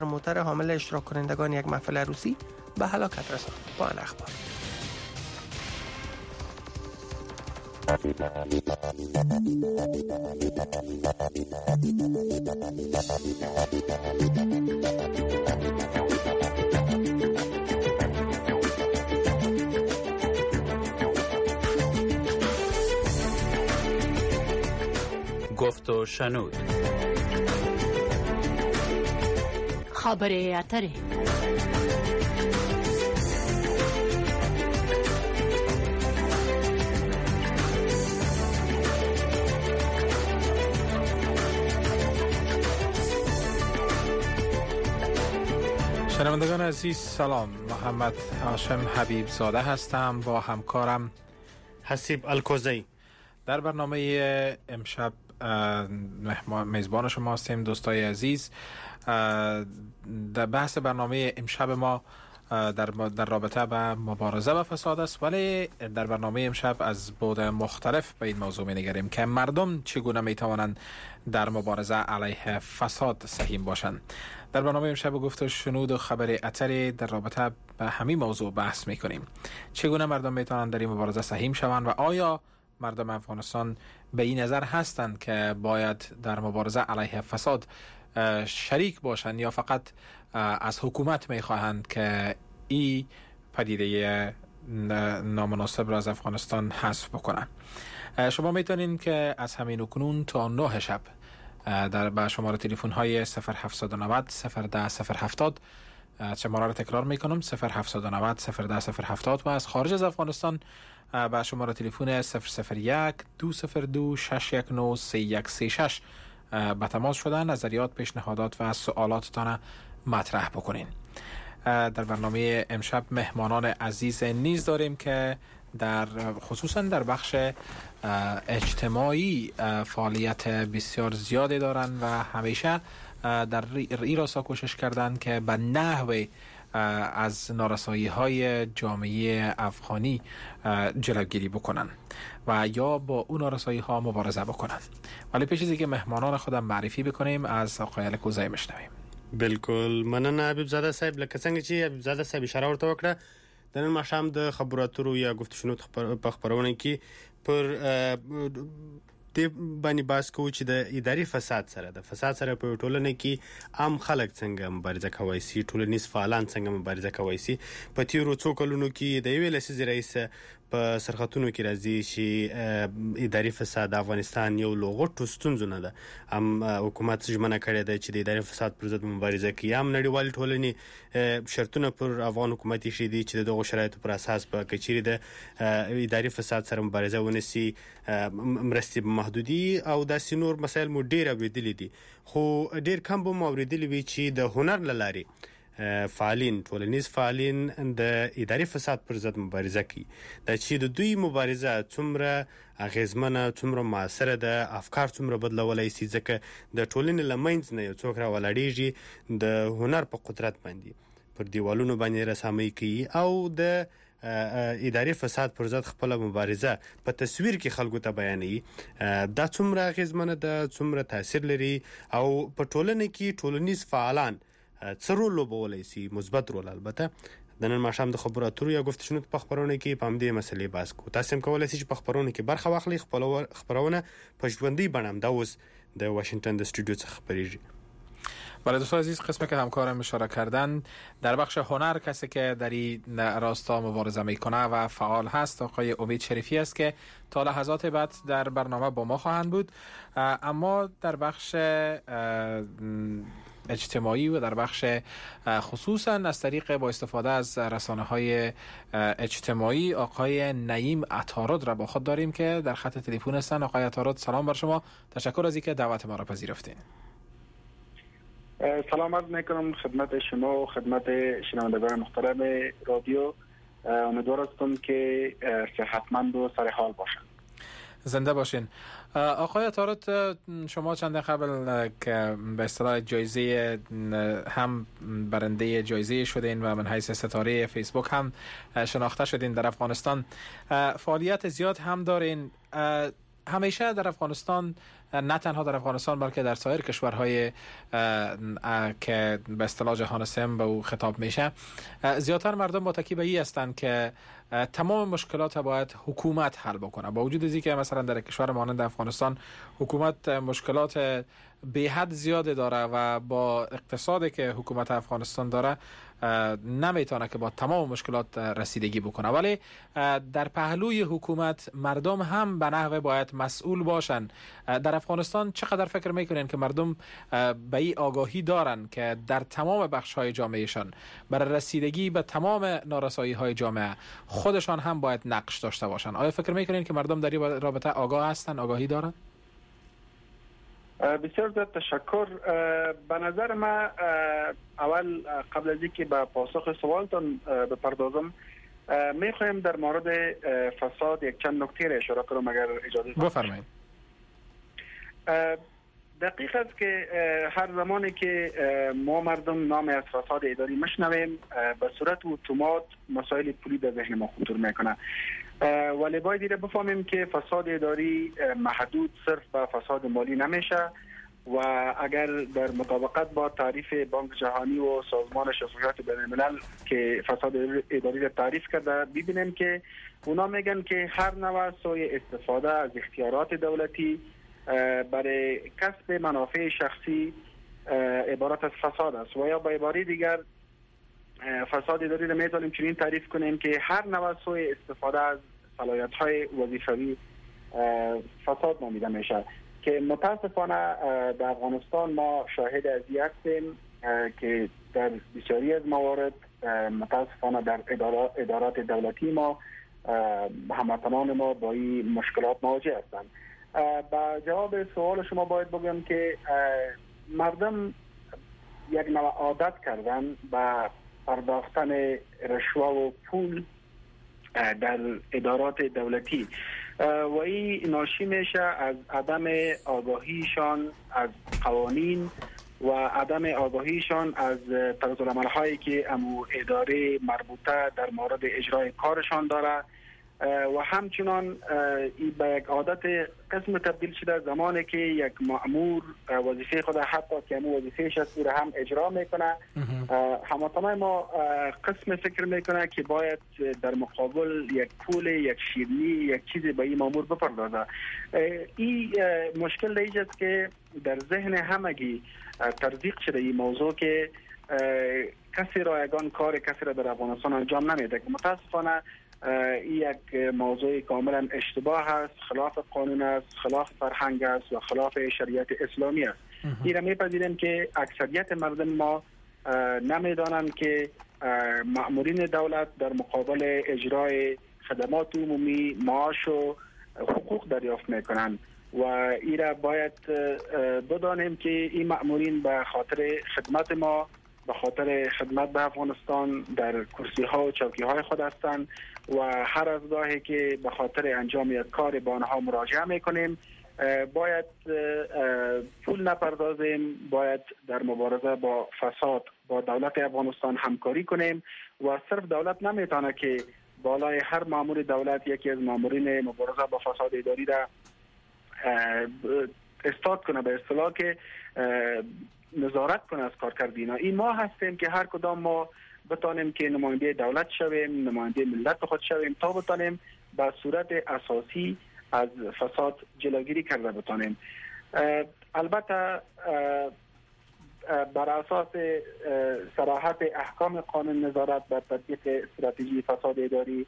موتر حامل اشتراک کنندگان یک محفل عروسی به هلاکت رساند. پایان اخبار. گفت و شنود. خبر اتره. شنوندگان عزیز سلام، محمد هاشم حبیب زاده هستم با همکارم حسیب الکوزی. در برنامه امشب میزبان شما هستیم دوستای عزیز. در بحث برنامه امشب ما در رابطه با مبارزه با فساد است، ولی در برنامه امشب از بعد مختلف به این موضوع می‌نگریم که مردم چگونه می‌توانند در مبارزه علیه فساد سهیم باشند. در برنامه امشب گفت و شنود و خبر اتری در رابطه با همین موضوع بحث می‌کنیم. چگونه مردم می‌توانند در این مبارزه سهیم شوند و آیا مردم افغانستان به این نظر هستند که باید در مبارزه علیه فساد شریک باشند یا فقط از حکومت میخواهند که این پدیده نامناسب را از افغانستان حذف بکنند. شما میتونین که از همین اکنون تا 9 شب با شماره تلفن های 0790 010 070 شماره را تکرار میکنم 0790 010 070 و از خارج از افغانستان با شماره تلفن 001 202 619 3136 به تماس شدن نظریات، پیشنهادات و سوالاتتان مطرح بکنین. در برنامه امشب مهمانان عزیز نیز داریم که خصوصا در بخش اجتماعی فعالیت بسیار زیادی دارند و همیشه در این راستا کوشش کردند که به نحو از نارسایی های جامعه افغانی جلوگیری بکنن و یا با اون نارسایی ها مبارزه بکنن. ولی پیش از اینکه مهمانان خودم معرفی بکنیم از آقای الکوزی میشنویم. بالکل مننه حبیب زاده صاحب. لکه څنګه چې حبیب زاده صاحب اشاره ورته وکړه، د نن ماښام د خبرو اترو یا گفت و شنود په خبرونه کې پر د باندې باس کوو چې د اداري فساد سره په ټولنه کې عام خلک څنګه مبارزه کوي سي، ټولنیز فعالان څنګه مبارزه کوي سي. په تیرو څو کلونو کې د یوې لسیزې رئیس په سرخطونو کې راځي چې اداري فساد د افغانستان یو لوغټو ستونزه نه ده. هم حکومت ژمنه کړې ده چې د اداري فساد پر ضد مبارزه کوي. هم نړیوال ټولنې شرطونه پر افغان حکومت یې شدي چې دغه شرایطو پر اساس په کچېری د اداري فساد سره مبارزه ونسي، مرستې محدودي او داسې نور مسایل مو ډېر اوریدلي دي، خو ډېر کم به مو اوریدلي وي چې د هنر له لارې فعالین، ټولنیز فعالین د اداري فساد پر ضد مبارزه کوي. دا چې د دوی مبارزه څومره اغیزمنه، څومره موثره ده، افکار څومره بدلولای شي، ځکه د ټولنې له منځ نه یو څوک راولاړېږي د هنر په قدرت باندې پر دیوالونو باندې رسامۍ کوي او د اداري فساد پر ضد خپل مبارزه په تصویر کې خلکو ته بیانوي. دا څومره اغیزمنه ده، څومره تاثیر لري او په ټولنه کې ټولنیز فعالان څه رول لوبولی شي، مثبت رول. البته د نن ماښام د خبرو اترو یا گفت و شنود په خبرونه کې په همدې مسلې بحث کوو. تاسو هم کولی شئ چې په خبرونه کې برخه واخلئ. خبرونه په ژوندۍ بڼه هم دا اوس د واشنگتن د استودیو څخه خپریږي. برای دوستان عزیز، قسمی که همکارم اشاره کردن در بخش هنر کسی که در این راستا مبارزه میکنه و فعال هست آقای امید شریفی است که تا لحظات بعد در برنامه با ما خواهند بود. اما در بخش اجتماعی و در بخش خصوصا از طریق با استفاده از رسانه‌های اجتماعی آقای نعیم عطارد را با خود داریم که در خط تلفن هستند. آقای عطارد سلام بر شما، تشکر از اینکه دعوت ما را پذیرفتین. سلام عرض میکنم خدمت شما و خدمت شنوندگان محترم رادیو. امیدوار هستم که صحتمند و سر حال باشند. زنده باشین. آقای عطارد، شما چند قبل که به اصطلاح جایزه هم برنده جایزه شدین و من حیث ستاره فیسبوک هم شناخته شدین در افغانستان، فعالیت زیاد هم دارین. همیشه در افغانستان نه تنها در افغانستان بلکه در سایر کشورهای که به اصطلاح جهان سوم به او خطاب میشه، زیادتر مردم متکی به این هستند که تمام مشکلات باید حکومت حل بکنه. با وجود از اینکه مثلا در کشور مانند افغانستان حکومت مشکلات به حد زیاده داره و با اقتصادی که حکومت افغانستان داره نمیتونه که با تمام مشکلات رسیدگی بکنه، ولی در پهلوی حکومت مردم هم به نحوه باید مسئول باشن. در افغانستان چقدر فکر میکنین که مردم به این آگاهی دارن که در تمام بخش‌های جامعهشان برای رسیدگی به تمام نارسایی‌های جامعه خودشان هم باید نقش داشته باشن؟ آیا فکر میکنین که مردم در این رابطه آگاه هستن، آگاهی دارن؟ بسیار زیاد تشکر. به نظر من اول قبل از اینکه به پاسخ سوالتان بپردازم میخوایم در مورد فساد یک چند نکته را اشاره کنم اگر اجازه بفرمایید. دقیق است که هر زمانی که ما مردم نام از فساد اداری مشنویم به صورت اتومات مسائل پولی در ذهن ما خطور میکنه، ولی باید دیره بفهمیم که فساد اداری محدود صرف به فساد مالی نمیشه و اگر در مطابقت با تعریف بانک جهانی و سازمان شفافیت بین الملل که فساد اداری را تعریف کرده ببینیم که اونا میگن که هر نوع سوی استفاده از اختیارات دولتی برای کسب منافع شخصی عبارت از فساد است و یا با عباره دیگر فساد اداری را میتونیم چنین تعریف کنیم که هر نوع سوی استفاده از صلاحیت‌های وظیفوی فساد نامیده میشه که متاسفانه در افغانستان ما شاهد از این هستیم که در بسیاری از موارد متاسفانه در ادارات دولتی ما هموطنان ما با این مشکلات مواجه هستند. با جواب سوال شما باید بگم که مردم یک نوع عادت کردن به پرداختن رشوه و پول در ادارات دولتی و این ناشی میشه از عدم آگاهیشان از قوانین و عدم آگاهیشان از طرزالعمل هایی که امو اداره مربوطه در مورد اجرای کارشان داره و همچنان این به یک عادت قسم تبدیل شده زمانی که یک مأمور وظیفه خود حتی که امو وظیفهش است رو هم اجرا میکنه هموطنان ما قسم فکر میکنه که باید در مقابل یک پول، یک شیرینی، یک چیزی به این مأمور بپردازه. این مشکل دیجاست که در ذهن همگی ترزیق شده این موضوع که کسی رایگان کار کسی را در افغانستان انجام نمیده که متاسفانه این یک موضوع کاملا اشتباه است، خلاف قانون است، خلاف فرهنگ است و خلاف شریعت اسلامی است. این را میپذیریم که اکثریت مردم ما نمیدانند که مأمورین دولت در مقابل اجرای خدمات عمومی معاش و حقوق دریافت میکنند و این را باید بدانیم که این مأمورین به خاطر خدمت ما، به خاطر خدمت به افغانستان در کرسی ها و چوکی های خود هستند و هر از گاهی که به خاطر انجام یک کار به آنها مراجعه میکنیم باید پول نپردازیم، باید در مبارزه با فساد با دولت افغانستان همکاری کنیم و صرف دولت نمیتونه که بالای هر مأمور دولت یکی از مأمورین مبارزه با فساد اداری را استاد کنه، به اصطلاح که نظارت کنه از کارکردینا. این ما هستیم که هر کدام ما بتانیم که نماینده دولت شویم، نماینده ملت خود شویم تا بتانیم به صورت اساسی از فساد جلوگیری کرده بتانیم. البته بر اساس صراحت احکام قانون نظارت بر تطبیق استراتژی فساد اداری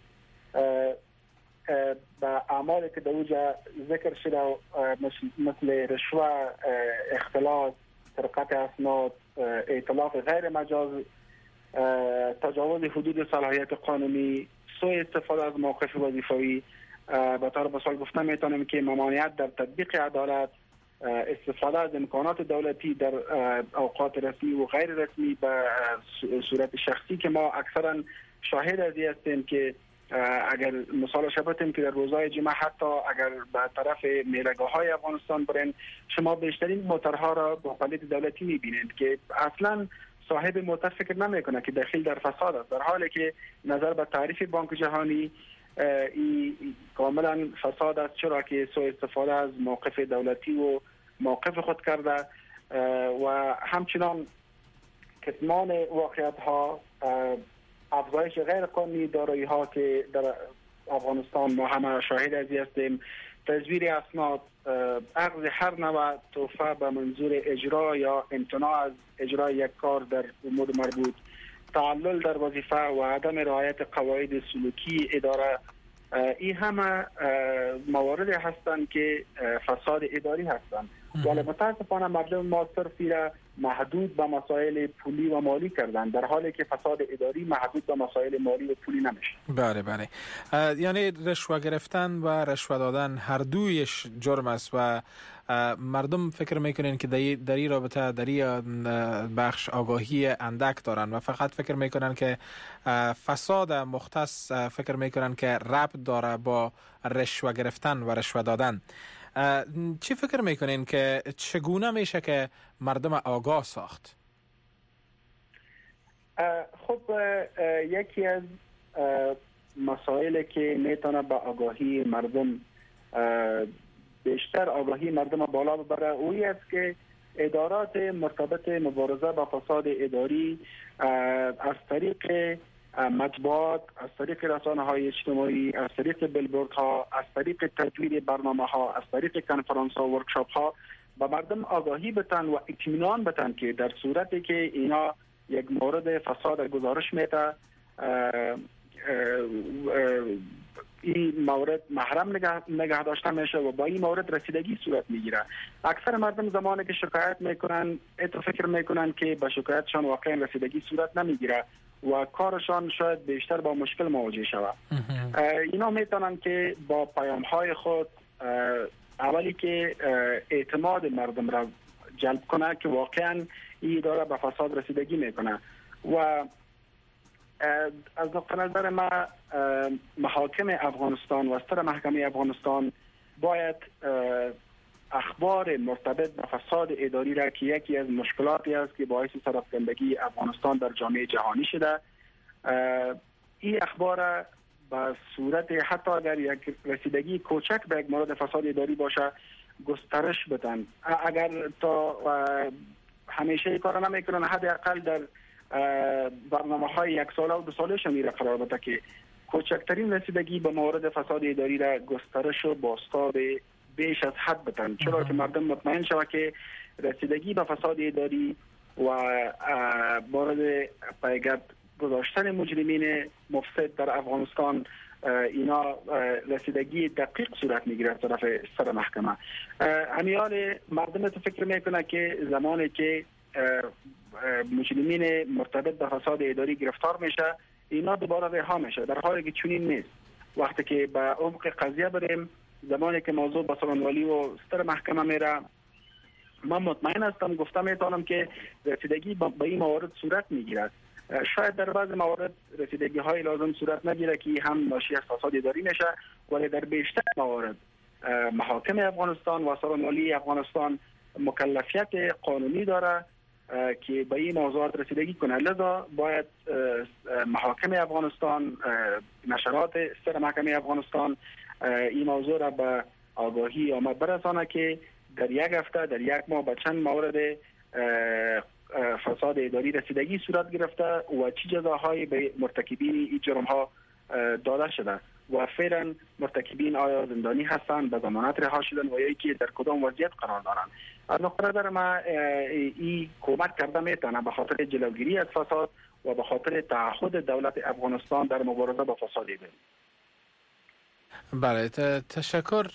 به اعمالی که در اوجا ذکر شده مثل رشوه، اختلاس، سرقت اسناد، ائتلاف غیر مجاز، تجاوز حدود صلاحیت قانونی، سوء استفاده از موقف وظیفوی، به طور مثال گفتم میتونیم که ممانعت در تطبیق عدالت، استفاده از امکانات دولتی در اوقات رسمی و غیر رسمی به صورت شخصی که ما اکثرا شاهد از این هستیم که اگر مثال شبتیم که در روزهای جمعه حتی اگر به طرف میلگاه های افغانستان برین شما بیشترین موترها را با پلیت دولتی میبینید که اصلا صاحب موتر فکر نمیکنه که داخل در فساد است، در حالی که نظر به تعریف بانک جهانی این کاملا فساد است، چرا که سوء استفاده از موقف دولتی و موقف خود کرده و همچنان کتمان واقعیت ها، افزایش غیر قانونی دارایی ها که در افغانستان ما همه شاهد ازی هستیم، تزویر اسناد، اخذ هر نوع تحفه به منظور اجرا یا امتناع از اجرای یک کار در امور مربوط، تعلل در وظیفه و عدم رعایت قواعد سلوکی اداره، این همه مواردی هستند که فساد اداری هستند. ولی متاسفانه مردم ما صرف را محدود به مسائل پولی و مالی کردن، در حالی که فساد اداری محدود به مسائل مالی و پولی نمیشه. بله. یعنی رشوه گرفتن و رشوه دادن هر دویش جرم است و مردم فکر میکنن که در این رابطه در این بخش آگاهی اندک دارن و فقط فکر میکنن که فساد مختص فکر میکنن که ربط داره با رشوه گرفتن و رشوه دادن. چی فکر میکنین که چگونه میشه که مردم آگاه ساخت؟ خب یکی از مسائلی که میتونه با آگاهی مردم بیشتر آگاهی مردم بالا ببره اویی است که ادارات مرتبط مبارزه با فساد اداری از طریق مطبوعات، از طریق رسانه‌های اجتماعی، از طریق بیلبوردها، از طریق تدوین برنامه‌ها، از طریق کنفرانس‌ها و ورکشاپ‌ها به مردم آگاهی بدن و اطمینان بدن که در صورتی که اینا یک مورد فساد گزارش میده، این مورد محرم نگه داشته میشه و با این مورد رسیدگی صورت میگیره. اکثر مردم زمانی که شکایت میکنن فکر میکنن که به شکایتشان واقعا رسیدگی صورت نمیگیره و کارشان شاید بیشتر با مشکل مواجه شود. اینا میتونن که با پیام‌های خود اولی که اعتماد مردم را جلب کنه که واقعا این اداره به فساد رسیدگی میکنه و از نقطه نظر ما محاکم افغانستان و ستر محکمه افغانستان باید اخبار مرتبط با فساد اداری را که یکی از مشکلاتی است که باعث سرافکندگی افغانستان در جامعه جهانی شده، این اخبار به صورت حتی اگر یک رسیدگی کوچک به یک مورد فساد اداری باشه گسترش بدن. اگر تا همیشه کار نمیکنن حداقل در برنامه‌های یک ساله و 2 ساله شمیره قرار بده که کوچکترین رسیدگی به مورد فساد اداری را گسترش و بازتاب بیش از حد بدن، چرا که مردم مطمئن شود که رسیدگی به فساد اداری و مورد پیگرد گذاشتن مجرمین مفسد در افغانستان اینا رسیدگی دقیق صورت میگیره از طرف سر محکمه. امیال مردم تو فکر میکنه که زمانی که مجرمین مرتبط به فساد اداری گرفتار میشه اینا دوباره رها میشه، در حالی که چنین نیست. وقتی که به عمق قضیه بریم، زمانی که موضوع به سرانوالی و ستر محکمه میره، من مطمئن هستم گفته میتونم که رسیدگی به این موارد صورت میگیرد. شاید در بعض موارد رسیدگی های لازم صورت نگیره که هم ناشی از فساد اداری میشه، ولی در بیشتر موارد محاکم افغانستان و سرانوالی افغانستان مکلفیت قانونی داره که به این موضوعات رسیدگی کنه. لذا باید محاکم افغانستان، نشرات ستر محکمه افغانستان این موضوع را به آگاهی آمد برسانه که در یک هفته، در یک ماه به چند مورد فساد اداری رسیدگی صورت گرفته و چه جزاهایی به مرتکبین این جرم ها داده شده و فعلا مرتکبین آیا زندانی هستند، به ضمانت رها شدن و یا اینکه در کدام وضعیت قرار دارند. از نظر در ما این کمک کرده میتونه به خاطر جلوگیری از فساد و به خاطر تعهد دولت افغانستان در مبارزه با فساد اداری. بله، تشکر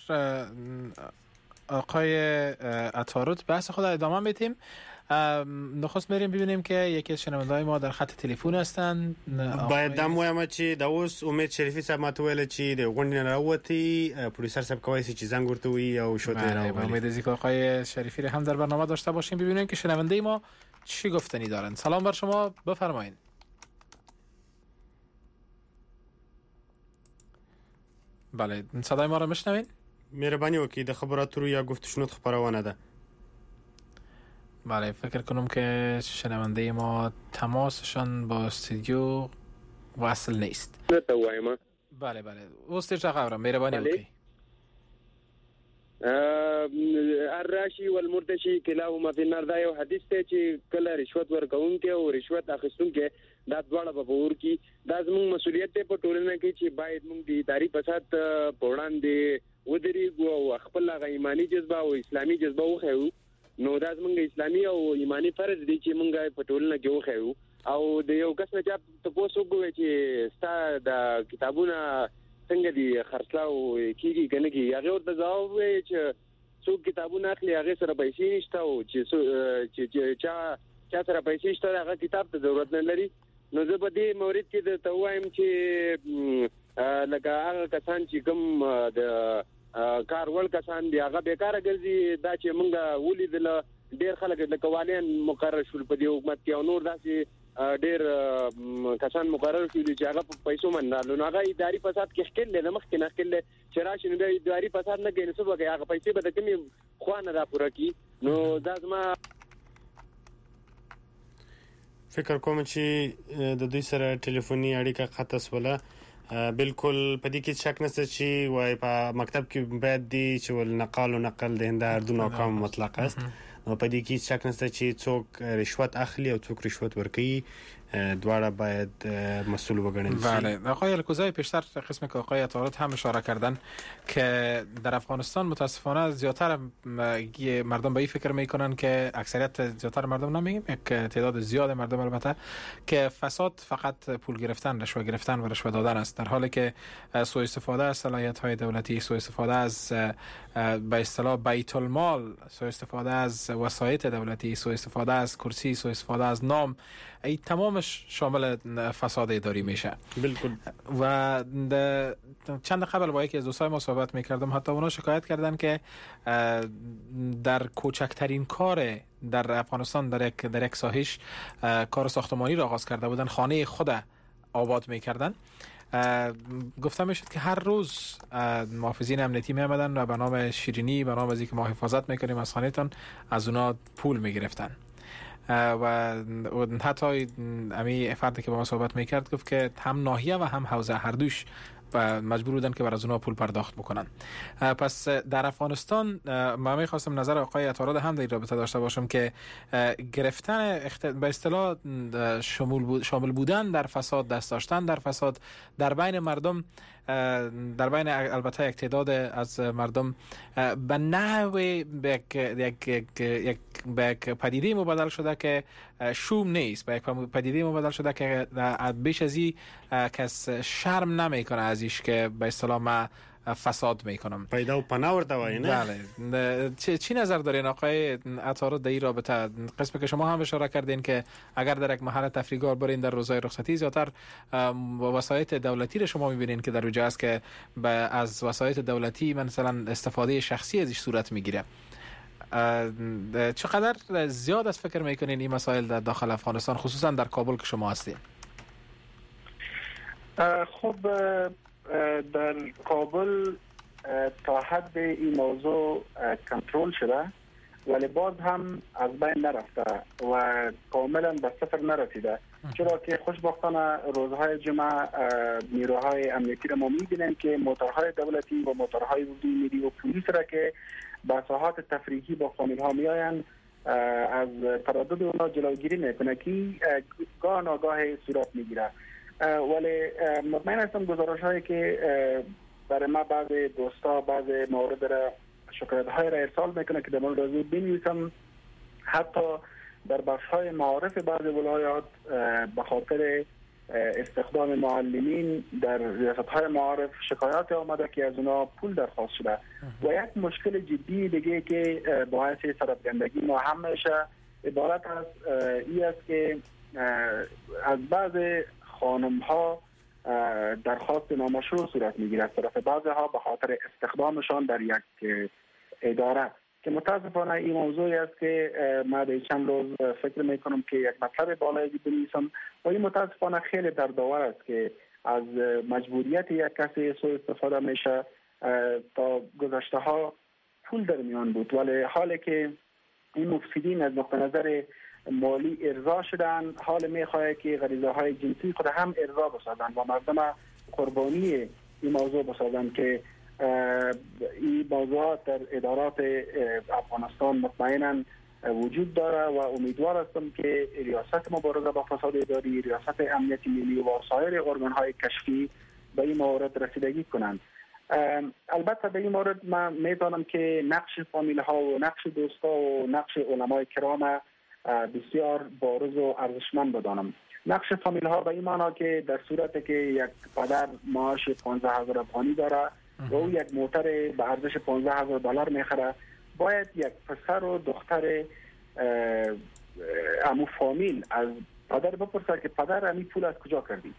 آقای عطارد. بحث خود ادامه میدیم. نخست میریم ببینیم که یکی از شنونده‌های ما در خط تلفن هستند. باید دم وایم چې د اوس امید شریفی صاحب ماته ویل چې د غونډې نه راوتی پروفیسور صاحب کوي چې زنګ ورته وي او شوته راوړي. امید از اینکه آقای شریفی هم در برنامه داشته باشیم، ببینیم که شنونده ما چی گفتنی دارند. سلام بر شما، بفرمایید. بله، صدای ما را میشنوین؟ مهربانی وکړئ د خبراتو یا گفتشنود خبرونه ده. بله، فکر کنم که شنونده ما تماسشان با استودیو وصل نیست. نه وایم. بله، اوستش آقا مهربانی وکړئ. الراشي والمرتشي كلاهما في النار. دا یو حدیث ته چې کله رشوت ورکوونکي او رشوت اخیستونکي دا دواړه په اور کې دا زموږ مسولیت دی په ټولنه کې چې باید موږ د اداري فساد په وړاندې ودرېږو او خپل هغه ایمانی جذبه او اسلامي جذبه وښیو. نو دا زموږ اسلامي او ایمانی فرض دی چې موږ په ټولنه کې وښیو. او د یو کس نه چې تاسو وګورئ چې ستا د کتابونه څنګه دي خرڅلاو کیږي کنه کی هغه ورته ځواب وي چې څوک کتابونه اخلي هغه سره پیسې نشته او چې چا سره پیسې شته هغه کتاب ته ضرورت نه لري. نو زه په دې مورید کې د وایم چې لکه هغه کسان چې کوم د کار ول کسان دي هغه بیکاره ګرځي. دا چې موږ ولیدل ډېر خلک لکه والیان مقرر شول په دې حکومت کې او نور داسې ډېر کسان مقرر شول چې هغه په پیسو منډالو. نو هغه اداري فساد کې ښکل نه مخکې نه ښکل چې راشي نو اداري فساد نه کوي نو څه وکړي هغه پیسې به د کومې خوا نه را پوره کړي. نو دا زما فکر کوم چې د دوی سره ټلیفوني اړیکه قطع شوله. بالکل په دې کې شک نشته چې وای په مکتب کې باید دی چې ول نقل او نقل د هند اردو ناکام مطلق است. نو په دې کې شک نشته چې څوک رشوت اخلي او څوک رشوت ورکوي دواړه باید مسئول بگنید. بله. آقای الکوزای پیشتر قسم که آقای عطارد هم اشاره کردن که در افغانستان متاسفانه زیادتر مردم به این فکر میکنن که اکثریت زیادتر مردم نمیگیم که تعداد زیاد مردم البته که فساد فقط پول گرفتن، رشوه گرفتن و رشوه دادن است، در حالی که سوء استفاده از صلاحیت های دولتی، سوء استفاده از به اصطلاح بیت المال، سوء استفاده از وسایط دولتی، سوء استفاده از کرسی، سوء استفاده از نام، ای تمامش شامل فساد اداری میشه. بالکل. و چند قبل با یکی از دوستای ما صحبت میکردم، حتی اونا شکایت کردن که در کوچکترین کار در افغانستان در یک ساحش کار ساختمانی را آغاز کرده بودن، خانه خود آباد میکردن. گفته میشد که هر روز محافظین امنیتی می آمدن و به نام شیرینی، به نام از اینکه ما حفاظت میکنیم از خانهتان، از اونا پول میگرفتن. و حتی امی فردی که با ما صحبت میکرد گفت که هم ناحیه و هم حوزه هر دوش مجبور بودن که بر از اونها پول پرداخت بکنن. پس در افغانستان ما می‌خواستم نظر آقای عطارد هم در این رابطه داشته باشم که گرفتن به اصطلاح شامل بودن در فساد، دست داشتن در فساد در بین مردم، در بین البته یک تعداد از مردم به نحو یک پدیده مبادل شده که شوم نیست، به یک پدیده مبادل شده که بیش از این کس شرم نمیکنه ازش که به اصطلاح ما فساد میکنم. پیدا و پناه ورته وای نه؟ بله. چی نظر دارین آقای عطارد در این رابطه؟ قسمی که شما هم اشاره کردین که اگر در یک محل تفریحگاه برین در روزهای رخصتی زیادتر وسایط دولتی رو شما میبینین که در اونجا است که از وسایط دولتی مثلا استفاده شخصی ازش صورت میگیره. چقدر زیاد از فکر میکنین این مسائل در داخل افغانستان، خصوصا در کابل که شما هستین؟ خب در کابل تا حد این موضوع کنترل شده ولی باز هم از بین نرفته و کاملا به صفر نرسیده، چرا که خوشبختانه روزهای جمعه نیروهای امنیتی را ما می‌بینیم که موتورهای دولتی و موتورهای ملی و پلیس را که به ساحات تفریحی با فامیل‌ها میآیند از تردد اونها جلوگیری میکنه که گاه ناگاه صورت میگیره. ولی مطمئن هستم گزارش هایی که برای ما بعض دوستا بعض مورد را شکایت های را ارسال میکنه که در مورد از بنویسم، حتی در بخش های معارف بعض ولایات به خاطر استخدام معلمین در ریاست های معارف شکایات آمده که از اونا پول درخواست شده. و یک مشکل جدی دیگه که باعث سرپیچندگی ما هم میشه عبارت از این است که از بعض خانم ها درخواست نامشروع صورت میگیره از طرف بعضی ها به خاطر استخدامشان در یک اداره، که متاسفانه این موضوعی است که ما در چند روز فکر میکنم که یک مطلب بالایی بنویسم و این متاسفانه خیلی دردآور است که از مجبوریت یک کسی سوء استفاده میشه. تا گذشته ها پول در میان بود ولی حالی که این مفسدین از نقطه نظر مالی ارضا شدن، حال میخواهد که غریزه های جنسی خود هم ارضا بسازن و مردم قربانی این موضوع بسازن که این موضوعات در ادارات افغانستان مطمئناً وجود داره و امیدوار هستم که ریاست مبارزه با فساد اداری، ریاست امنیت ملی و سایر ارگان‌های کشفی به این مورد رسیدگی کنند. البته به این مورد من می‌دانم که نقش فامیل‌ها و نقش دوستا و نقش علمای کرام بسیار بارز و ارزشمند بدانم. نقش فامیل‌ها به این معنی که در صورتی که یک پدر معاش 15000 افغانی داره و او یک موتر به ارزش 15000 دلار میخره، باید یک پسر و دختر امو فامیل از پدر بپرسه که پدر امی پول از کجا کردی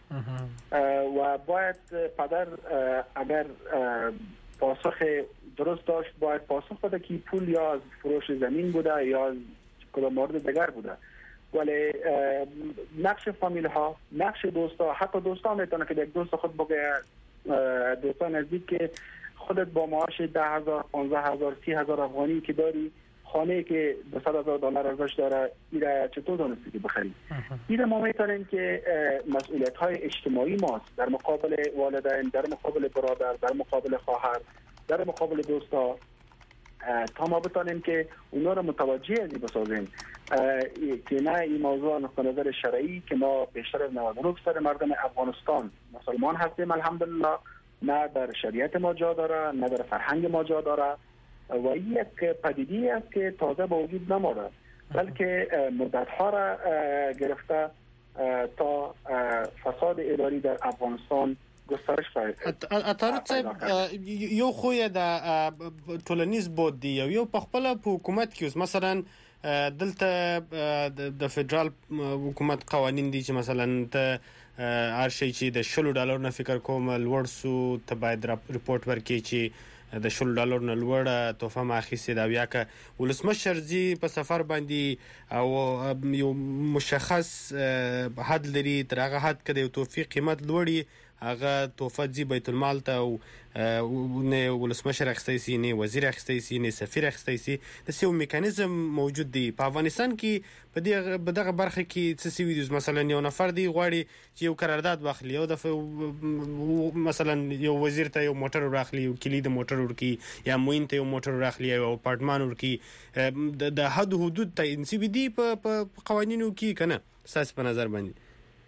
و باید پدر اگر پاسخ درست داشت باید پاسخ بده که پول یا از فروش زمین بوده یا از کدام مورد دیگر بوده. ولی نقش فامیل ها، نقش دوستا، حتی دوستا میتونه که یک دوست خود بگه، دوستا نزدیک که خودت با معاش 10,000 15,000 30,000 افغانی که داری، خانه که 200,000 دلار ارزش داره، ایره چطور دانستی که بخری؟ ایره ما میتونیم که مسئولیت های اجتماعی ماست در مقابل والدین، در مقابل برادر، در مقابل خواهر، در مقابل دوستا، تا ما بتانیم که اونا رو متوجه ازی بسازیم که نه این موضوع نقطه نظر شرعی که ما بیشتر از 99% مردم افغانستان مسلمان هستیم الحمدلله، نه در شریعت ما جا داره، نه در فرهنگ ما جا داره و این یک پدیده است که تازه به وجود نمارد، بلکه مدت‌ها را گرفته تا فساد اداری در افغانستان گسترش اتارت صاحب یو خوی د ټولنیز بود دی یو په خپل حکومت کې مثلا دلته د فدرال حکومت قوانین دي چې مثلا ته هر شي چې د $10 نه فکر کوم لوړ سو ته باید رپورت ورکړي چې د $10 نه لوړه تحفه ماخیسه دا بیا که ولسمشر زی په سفر باندې او یو مشخص حد لري تر هغه حد کې د توفیق قیمت لوړي هغه تحفه زی بیت المال ته او نه ولسمشر اخستای سي نه وزیر اخستای سي نه سفیر اخستای سي د سیو میکانیزم موجود دی په افغانستان کې په دغه برخه کې څه سی ویډیوز مثلا یو نفر دی غواړي چې یو قرارداد واخلي او د مثلا یو وزیر ته یو موټر واخلي یو کلید موټر ورکی یا موین ته یو موټر واخلي یو اپارتمان ورکی د حد حدود ته انسي دي په قوانینو کې کنه اساس په نظر باندې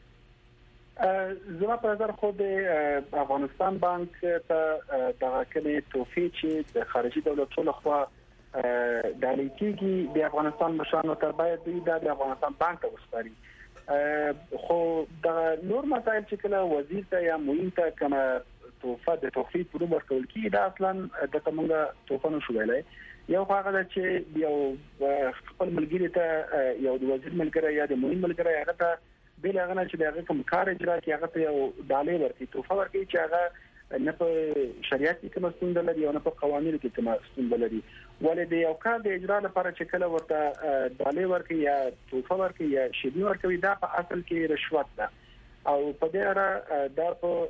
زما په نظر خود افغانستان بانک ته د کمی توفیق چې د خارجي دولتونو لخوا ډالۍ کیږي د افغانستان مشرانو ته باید د افغانستان بانک ته وسپاري، خو د نور مسایل چې کله وزیر ته یا معین ته کومه توفه د توفیق په نوم ورکول کیږي دا اصلا د کومه توفه نشو ویلای. یو هغه چې یو خپل ملګری ته یو د وزیر ملګری یا د معین ملګری هغه ته بل هغه نه چې دغه کوم کار اجرا کوي هغه ته یو ډالۍ ورکړي، توفه ورکړي چې هغه نه په شریعت کې کوم ستونزه لري او نه په قوانینو کې کوم ستونزه لري، ولې د یو کار د اجرا لپاره چې کله ورته ډالۍ ورکړي یا توفه ورکړي یا شیدي ورکړي دا په اصل کې رشوت ده او په دې اړه دا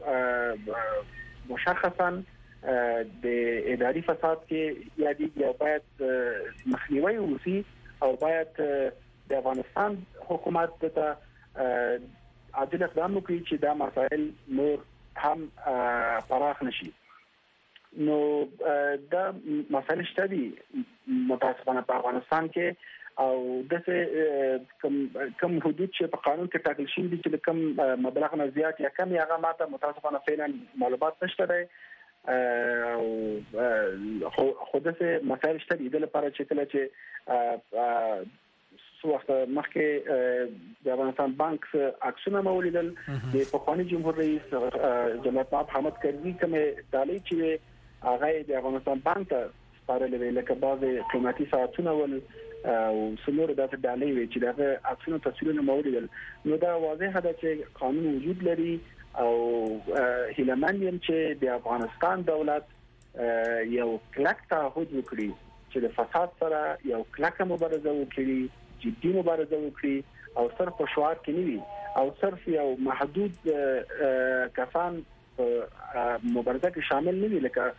په مشخصا د اداري فساد کې یادي یا باید مخنیوي وشي او باید د افغانستان حکومت ته عادل اقدام وکړي چې دا مسائل نور هم پراخ نشي. نو دا مسائل شته دي متاسفانه په افغانستان کې او دغه کم حدود چې په قانون کې ټاکل شوی دي چې کم مبلغ نه زیات یا کم هغه ماته متاسفانه فعلا معلومات نشته دی او خو دغه مسائل شته دي د لپاره چې کله چې وخت مخکې د افغانستان بانک اکسونه مولیدل د پخوانی جمهور رئیس جناب محمد کرزي کوم ډالۍ چې هغه د افغانستان بانک ته سپارلې ویل لکه بعض قیمتي ساعتونه ول او سمور د ډالۍ وی چې دغه اکسونه تصویرونه مولیدل، نو دا واضح ده چې قانون وجود لري او هیلمن یم چې د افغانستان دولت یو کلک تعهد وکړي چې د فساد سره یو کلک مبارزه وکړي، جدي مبارزه وکړي او صرف په شعار کې نه وي او صرف یو محدود کسان مبارزه کې شامل نه وي لکه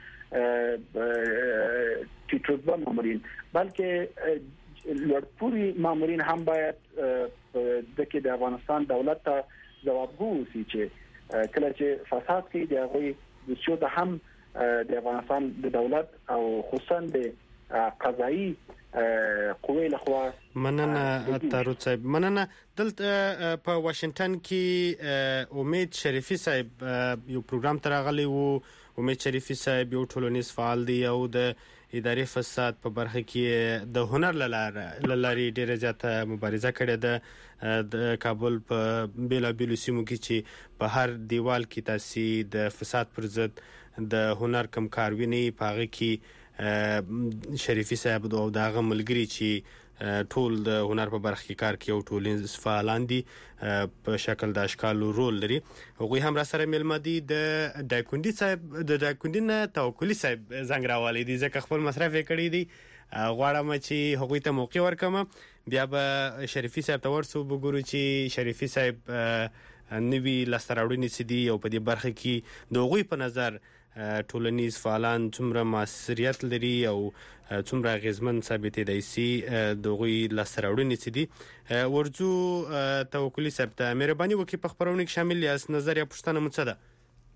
ټیټربه مامورین، بلکې لوړپوړي مامورین هم باید د افغانستان دولت ته ځوابګو وي چې کله چې فساد کوي د هغوی د شو د هم د افغانستان د دولت او خصوصا د قضایي قوې لخوا. مننه تارو صاحب. مننه. دلته په واشنگټن کې امید شریفي صاحب یو پروګرام تراغلی وو. امید شریفي صاحب یو ټولنیز فعال دی او د اداري فساد په برخه کې د هنر لاري ډیره زیاته مبارزه کړې ده. د کابل په بیلابیلو سیمو کې چې په هر دیوال کې تاسو د فساد پر ضد د هنر کم کارویني پاغه کې شریفي صاحب او دغه ملګری چې ټول د هنر په برخه کې کار کوي او ټولنیز فعالان دي په شکل د اشکال رول لري. هغوی هم را سره ملما دي. د دایکوندي صاحب د دایکوندي نه توکلی صاحب زنګ راوالي دي ځکه خپل مصرف کړی دي. غواړم چې هغوی ته موقع ورکم بیا به شریفي صاحب ته ورسو وګورو چې شریفي صاحب نوی لستراوړنی سدي او په دې برخه کې د هغوی په نظر ټولنیز فعالان څومره مسؤلیت لري او څومره غیزمن ثابتېدای شي د هغوی لاسته راوړنې څه دي. ورځو توکلي صاحب ته مهرباني وکړئ په خپرونه کې شامل یاست. نظر یا پوښتنه مو څه ده؟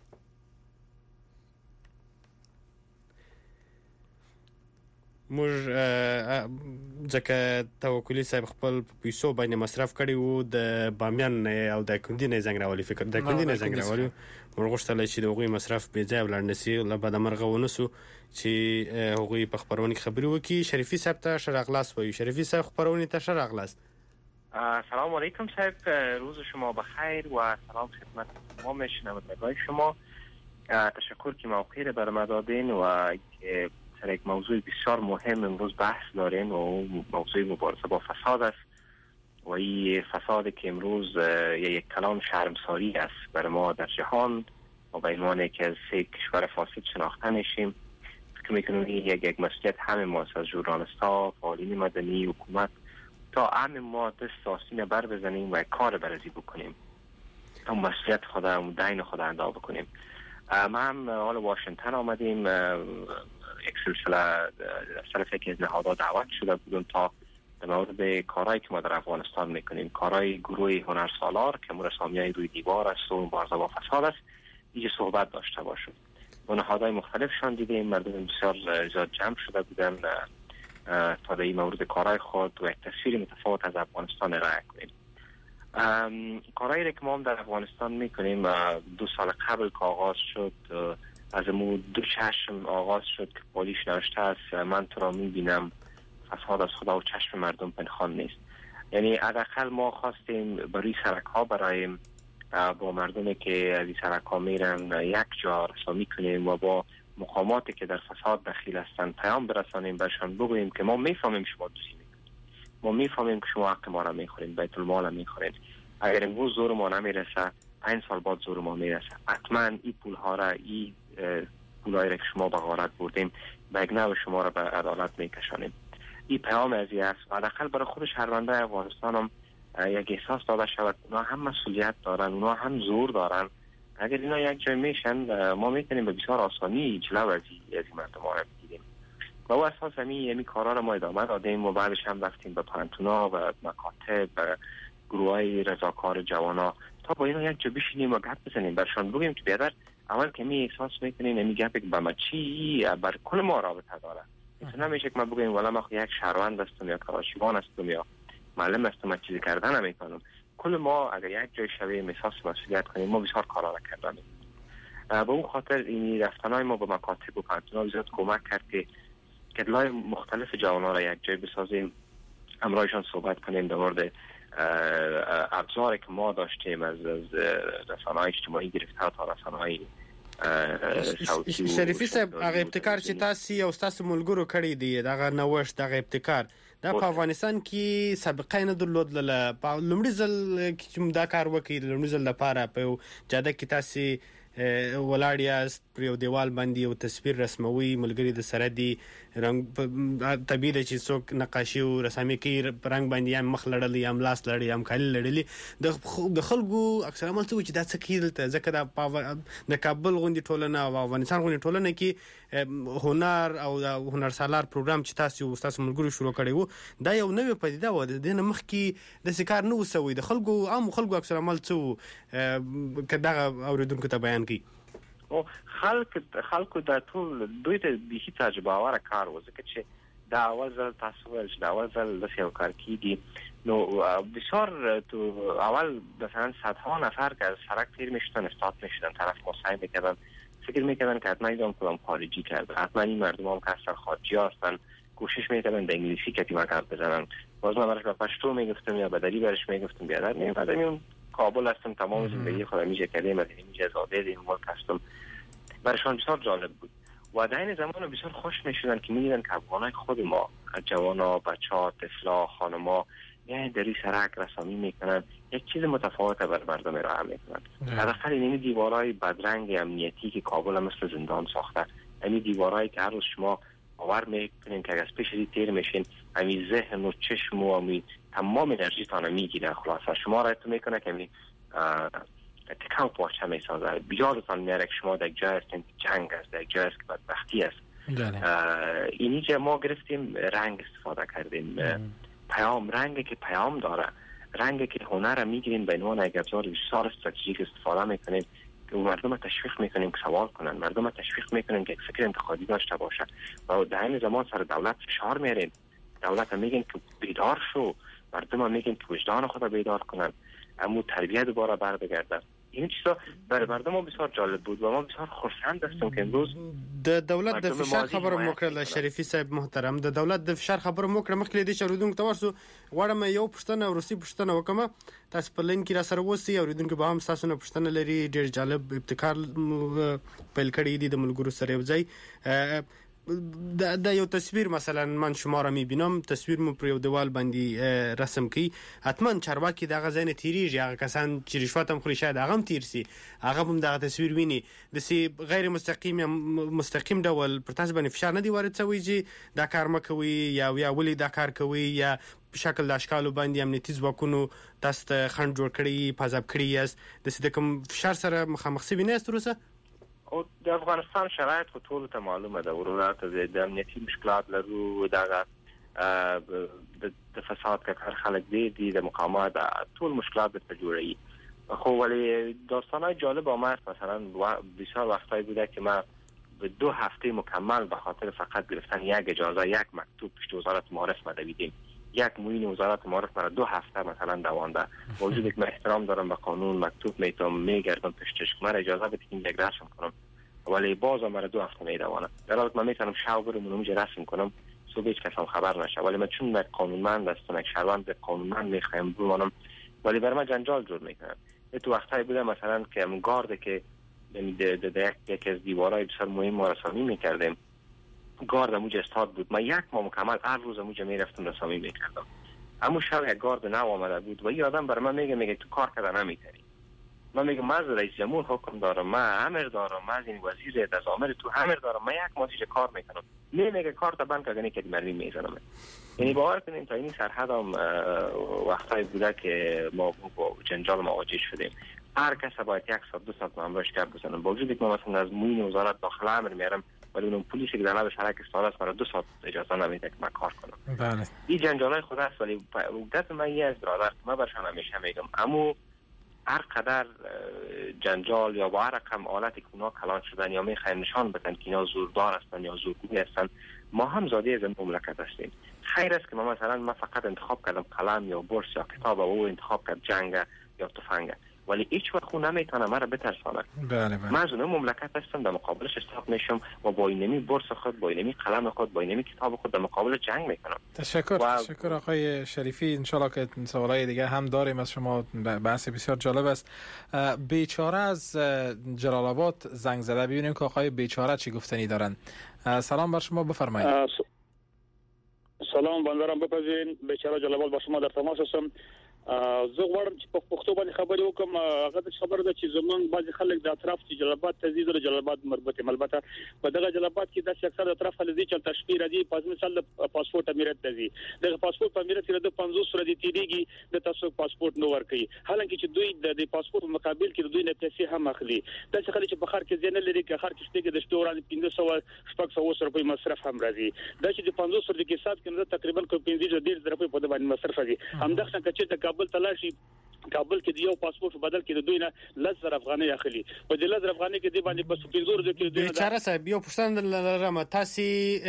موږ ځکه توکلي صاحب خپل پیسو باندې مصرف کړی وو د بامیان او د کندي نه زنګ راولي فکر د کندي نه زنګ راولي موږ غوښتل چې د هغوی مصرف به ځای ولاړ نسی له بعد مرغه ونسو چې هغوی په خبرونه کې خبري وکړي. شریفي صاحب ته شرغلاس وایي. شریفی صاحب خبرونه ته شرغلاس. سلام علیکم صاحب، روز شما بخیر و سلام خدمت تمام شنوندگان شما. تشکر که موقعی را بر ما دادین و که سر یک موضوع بسیار مهم امروز بحث دارین و موضوع مبارزه با فساد است و این فسادی که امروز یک کلان شرمساری است برای ما در جهان و به عنوان که از 3 کشور فاسد شناخته میشیم. فکر میکنم یک مسئولیت همه ماست، از ژورنالیست‌ها، فعالین مدنی، حکومت تا همه ما دست آستین بر بزنیم و کار برازی بکنیم تا مسئولیت خدا و دین خدا ادا بکنیم. ما هم حال واشنگتن آمدیم، یک سلسله طرف یکی از نهادها دعوت شده بودیم تا در مورد کارهایی که ما در افغانستان میکنیم، کارهای گروه هنرسالار که مرسامیای روی دیوار است و مبارزه با فساد است، اینجا صحبت داشته باشیم. و نهادهای مختلفشان دیدیم، مردم بسیار زیاد جمع شده بودن تا در این مورد کارهای خود و یک تصویر متفاوت از افغانستان ارائه کنیم. کارهایی را که ما هم در افغانستان میکنیم 2 سال قبل که آغاز شد، از امو 2 چشم آغاز شد که پالیش نوشته است من تو را میبینم، فساد از خدا و چشم مردم پنهان نیست. یعنی حداقل ما خواستیم برای سرک ها برایم با مردمی که از این سرک ها میرن یک جا رسانی کنیم و با مقاماتی که در فساد دخیل هستند پیام برسانیم، برشان بگوییم که ما میفهمیم شما دوستی میکنید، ما میفهمیم که شما حق ما را میخورید، بیت المال را میخورید. اگر امروز زور ما نمیرسه 5 سال بعد زور ما میرسه. حتما این پول ها را، این پولایی را که شما به غارت بردیم به یک نوع شما را به عدالت میکشانیم. این پیام ازی است و حداقل برای خود شهروندان افغانستان هم یک احساس داده شود اونا هم مسئولیت دارن، اونا هم زور دارن. اگر اینا یک جای میشن ما میتونیم به بسیار آسانی جلو از این مردم ها را بگیریم. و او اساس همین کارا را ما ادامه دادیم و بعدش هم رفتیم به پانتونا و مکاتب و گروه های رضاکار جوانا تا با اینا یک جا بشینیم و گپ بزنیم، برشان بگیم که بیادر اول که می احساس میکنین امی گپ با ما چی بر کل ما رابطه داره. مثلا نمیشه که ما بگیم والا ما یک شهروند هستم یا کاراشیوان هستم یا معلم هستم، من چیزی کردن نمیکنم. کل ما اگر یک جای شویم احساس مسئولیت کنیم ما بسیار کارا را کردیم. به اون خاطر این رفتنهای ما به مکاتب و پانتونا زیاد کمک کرد که کدلای مختلف جوانا را یک جای بسازیم، همراهشان صحبت کنیم در مورد ابزاری که ما داشتیم از رسانه‌های اجتماعی گرفته تا رسانه‌های صوتی. شریفی صاحب هغه ابتکار چې تاسو او تاسو ملګرو کړی دی دغه نوښت دغه ابتکار دا په افغانستان کې سابقه نه درلودله. په لومړي ځل چې دا کار وکړي لومړي ځل لپاره په جاده کې تاسو ولاړ یاست پر یو دیوال باندې یو تصویر رسموي، ملګری د سره دی رنگ طبیعي ده چې څوک نقاشي او رسامي کوي رنگ باندې یم مخ لړلی یم لاس لړلی یم کالي لړلی د خلکو اکثر عمل څه چې دا څه کیدل ځکه د کابل غونډې ټولنه او افغانستان غونډې ټولنه کې هنر او د هنرسالار پروګرام چې تاسو ملګرو شروع کړی وو دا یو نوې پدیده و. د نه مخکې د سکار نه وسوي د خلکو عام خلکو اکثر عمل څه که دغه اوریدونکو ته بیان کړي. او خلکو د ټول دوی ته به تجربه واره کار وزکه چې دا اول ځل تاسو چې دا اول ځل د یو کار کیږي نو بسیار تو اول مثلا صدها نفر که از سرک تیر میشدن استاد میشدن طرف ما سعی میکردن فکر میکردن که حتما ایدام کدام خارجی کرده حتما این مردم هم که اصلا خارجی هستن کوشش میکردن به انگلیسی کتیمه کرد بزنن باز من برش به پشتو میگفتم یا بدری برش میگفتم بیادر میگفتم میون کابل هستم تمام زندگی خودم میشه کرده مدنی میشه زاده این ملک هستم برشان بسیار جالب بود و در این زمان بسیار خوش میشدن که میدیدن که افغانای خود ما جوانا بچه‌ها طفلا خانما یعنی دری سرک رسامی میکنن یک چیز متفاوت بر مردم ارائه میکنن حداقل این دیوارای بدرنگ امنیتی که کابل مثل زندان ساخته این دیوارایی که هر روز شما باور میکنین که از پیش تیر میشین همین ذهن و چشم و همین تمام انرژی تانه میگیره خلاصه شما را تو میکنه که همین تکان پاچه میسازه بیادتان میاره که شما در جای هستین جنگ است در جای است که بدبختی است اینی که ما گرفتیم رنگ استفاده کردیم پیام رنگی که پیام داره رنگی که هنر میگیریم به عنوان یک ابزار بسیار استراتژیک استفاده میکنیم که مردم تشویق میکنیم که سوال کنن مردم تشویق میکنیم که یک فکر انتقادی داشته باشه و در این زمان سر دولت فشار میاریم دولت میگن که بیدار شو مردم میگن که وجدان خود بیدار کنن اما تربیت دوباره برگرده این چیزا برای مردم ما بسیار جالب بود و ما بسیار خوشحال هستیم که امروز د دولت د فشار خبره موکړه شریفي صاحب محترم د دولت د فشار خبره موکړه مخکې د شروډونکو تورسو غواړم یو پښتنه ورسي پښتنه وکم تاسو په لین کې را سره وسی اوریدونکو به هم تاسو نه پښتنه لري ډېر جالب ابتکار پیل کړی دی د ملګرو سره یو ځای دا یو تصویر مثلا من شما را میبینم تصویر مو پر یو دیوال باندې رسم کی حتما چارواکي دغه ځای نه تیریږي هغه کسان چې رشوت هم خوري شاید هغه هم تیر سي هغه هم دغه تصویر ویني د سي غیر مستقیم یا مستقیم ډول پر تاسو باندې فشار نه دی وارد شوی چې دا کار مکوي یا ولی دا کار کوي یا په شکل د اشکالو باندې امنیتي ځواکونو تاسو ته خنډ جوړ کړی پازاب کړی یاست د سي د کوم فشار سره مخامخ سوي نه است روسه او د افغانستان شرایط خو ټول ته معلومه ده ورورات د امنیتي مشکلات لرو دغه د فساد کار خلک دی د مقامات ټول مشکلات به جوړي خو ولی داستانای جالب آمد مثلا بسیار وقتایی بوده که ما به 2 هفته مکمل به خاطر فقط گرفتن یک اجازه یک مکتوب پشت وزارت معارف مدویدیم یک معین وزارت معارف مرا 2 هفته مثلا دوانده موجود که من احترام دارم به قانون مکتوب میگردم پشتش که من اجازه بدید یک رسم کنم ولی باز مرا 2 هفته میدوانه در حالی که من میتونم شب برم اونجا رسم کنم صبح هیچ کس هم خبر نشه ولی من چون یک قانونمند هستم یک شهروند قانونمند میخوایم بمانم ولی برای من جنجال جور میکنم تو وقتایی بوده مثلا که گارد که یک از دیوارهای بسیار مهم ما رسامی میکردیم گارد موجه استاد بود من 1 ماه مکمل هر روز موجه میرفتم رسامی میکردم اما شب یک گارد نو آمده بود و این آدم برای من میگه تو کار کرده نمیتونی من میگم من از رئیس جمهور حکم دارم من امر دارم من از این وزیر از آمر تو امر دارم من 1 ماه دیگه کار میکنم میگه کار تا بند کردنی که مردی میزنم یعنی باور کنین تا این سرحد هم وقتایی بوده که ما با جنجال مواجه شدیم هر کس باید 1 ساعت 2 ساعت همراهش گپ بزنم با وجودی که من مثلا از معین وزارت داخل امر میارم ولی اون پلیسی که در لب سرک استاد است مرا 2 ساعت اجازه نمیده که من کار کنم بله این جنجالای خود است ولی عادت من یه از برادر من برشان همیشه میگم اما هر قدر جنجال یا با هر رقم آلتی که اونا کلان شدن یا میخواین نشان بدن که اینا زوردار هستن یا زورگوی هستن ما هم زاده از این مملکت هستیم خیر است که من فقط انتخاب کردم قلم یا برس یا کتاب و او انتخاب کرد جنگ یا تفنگ ولی هیچ وقت خود نمیتونه مرا بترسانه بله من از اون مملکت هستم در مقابلش استاد میشم و با اینمی برس خود با اینمی قلم خود با اینمی کتاب خود در مقابل جنگ میکنم تشکر آقای شریفی ان شاء الله که سوالای دیگه هم داریم از شما بحث بسیار جالب است بیچاره از جلال آباد زنگ زده ببینیم که آقای بیچاره چی گفتنی دارن سلام بر شما بفرمایید سلام بندرم بپذین بیچاره جلال آباد با شما در تماس هستم زه غواړم چې په پښتو باندې خبرې وکم هغه د خبره ده چې زمونږ بعضی خلک د اطراف چې جلال آباد ته ځي د جلال آباد مربوطه البته په دغه جلال آباد کې د اکثر اطراف خلک ځي چې تشکیل راځي په مثال د پاسپورت امارت ته ځي د پاسپورت په امارت کې د 500 سره د تیریږي د تاسو پاسپورت نو ورکي حالانکه چې دوی د پاسپورت مقابل کې دوی نه پیسې هم اخلي د څه خلک چې په خار کې ځنه لري کې خار کې ستګي د شتوران 1500 روپۍ مصرف هم راځي د چې د 500 سره د حساب کې تقریبا 15 روپۍ په باندې مصرف راځي همدغه څنګه چې د کابل ته لاشي کابل کې یو پاسپورت بدل کړي دوی نه 10,000 افغانۍ اخلي په دې 10,000 افغانۍ کې دی باندې بس 15 ورځې کې دوی بیچاره صاحب یو پښتنه لرم تاسو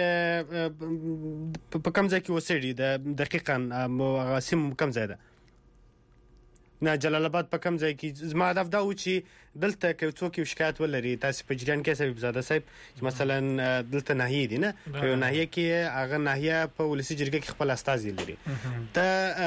په کوم ځای کې اوسېږئ دقیقاً غاسم کوم ځای ده نه جلال آباد په کوم ځای کې زما هدف دا و چې دلته کې څوک شکایت ولري تاسو په جریان کې حبیب زاده صاحب مثلا دلته ناحیه دي نه په ناحیه کې هغه ناحیه په ولسی جرګه کې خپل استازي لري ته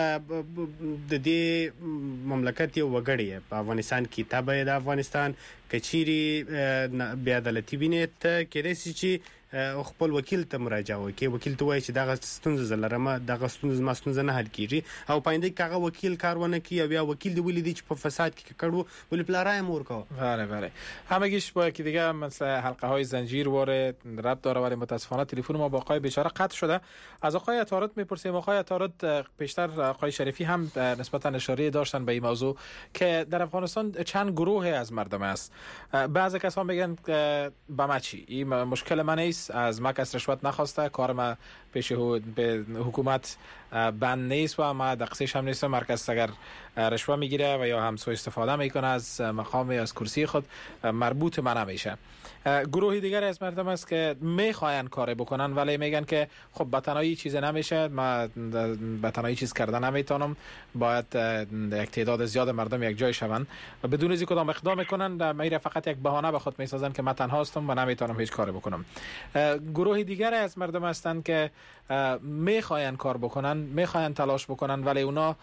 د دې مملکت یو وګړی په افغانستان کې تابع د افغانستان کچيري بیا عدالتي بینه ته کېدای شي چې خپل وکیل ته مراجعه وکړي وکیل ته وایي چې دغه ستونزه زلرمه دغه ستونزه نه حل کیږي او پاینده کاغه وکیل کارونه کوي او بیا وکیل دی ولیدي چې په فساد کې کړو ولی پلارای مور کو بله همگیش با یکی دیگه مثل حلقه های زنجیر وارد ربط داره ولی متاسفانه تلفن ما با آقای بیچاره قطع شده از آقای عطارد میپرسیم آقای عطارد پیشتر آقای شریفی هم نسبتا اشاره داشتن به این موضوع که در افغانستان چند گروه از مردم است بعضی کسان میگن به ما چی این مشکل من نیست از ما کس رشوت نخواسته کار ما پیش به حکومت بند نیست و ما دقیقش هم نیست مرکز اگر رشوه میگیره و یا هم سوء استفاده میکنه از مقام یا از کرسی خود مربوط من نمیشه گروه دیگر از مردم است که میخواین کار بکنن ولی میگن که خب به تنهایی چیز نمیشه ما به تنهایی چیز کردن نمیتونم باید یک تعداد زیاد مردم یک جای شون و بدون از کدام اقدام میکنن میره فقط یک بهانه به خود میسازن که من تنها هستم و نمیتونم هیچ کاری بکنم گروه دیگر از مردم هستند که میخواین کار بکنن میخواین تلاش بکنن ولی اونا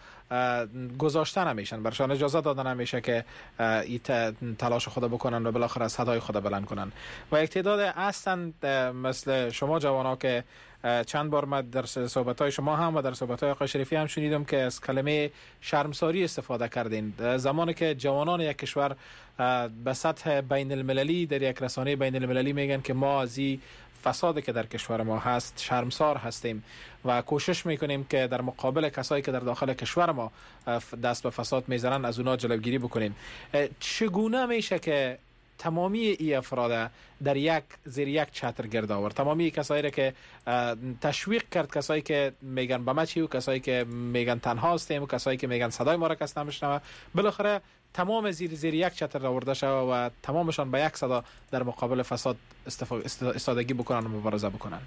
گذاشته نمیشن برشان اجازه داده نمیشه که این تلاش خود بکنن و بالاخره صدای خود بلند کنن و یک تعداد هستند مثل شما جوانا که چند بار من در صحبت‌های شما هم و در صحبت‌های آقای شریفی هم شنیدم که از کلمه شرمساری استفاده کردین زمانی که جوانان یک کشور به سطح بین المللی در یک رسانه بین المللی میگن که ما از فسادی که در کشور ما هست شرمسار هستیم و کوشش میکنیم که در مقابل کسایی که در داخل کشور ما دست به فساد میزنن از اونا جلوگیری بکنیم چگونه میشه که تمامی این افراد در زیر یک چتر گرد آورد تمامی کسایی را که تشویق کرد کسایی که میگن به ما چی و کسایی که میگن تنها هستیم و کسایی که میگن صدای ما را کس نمیشنوه بالاخره تمام زیر یک چتر آورده شده و تمامشان به یک صدا در مقابل فساد استفادگی بکنن و مبارزه بکنن.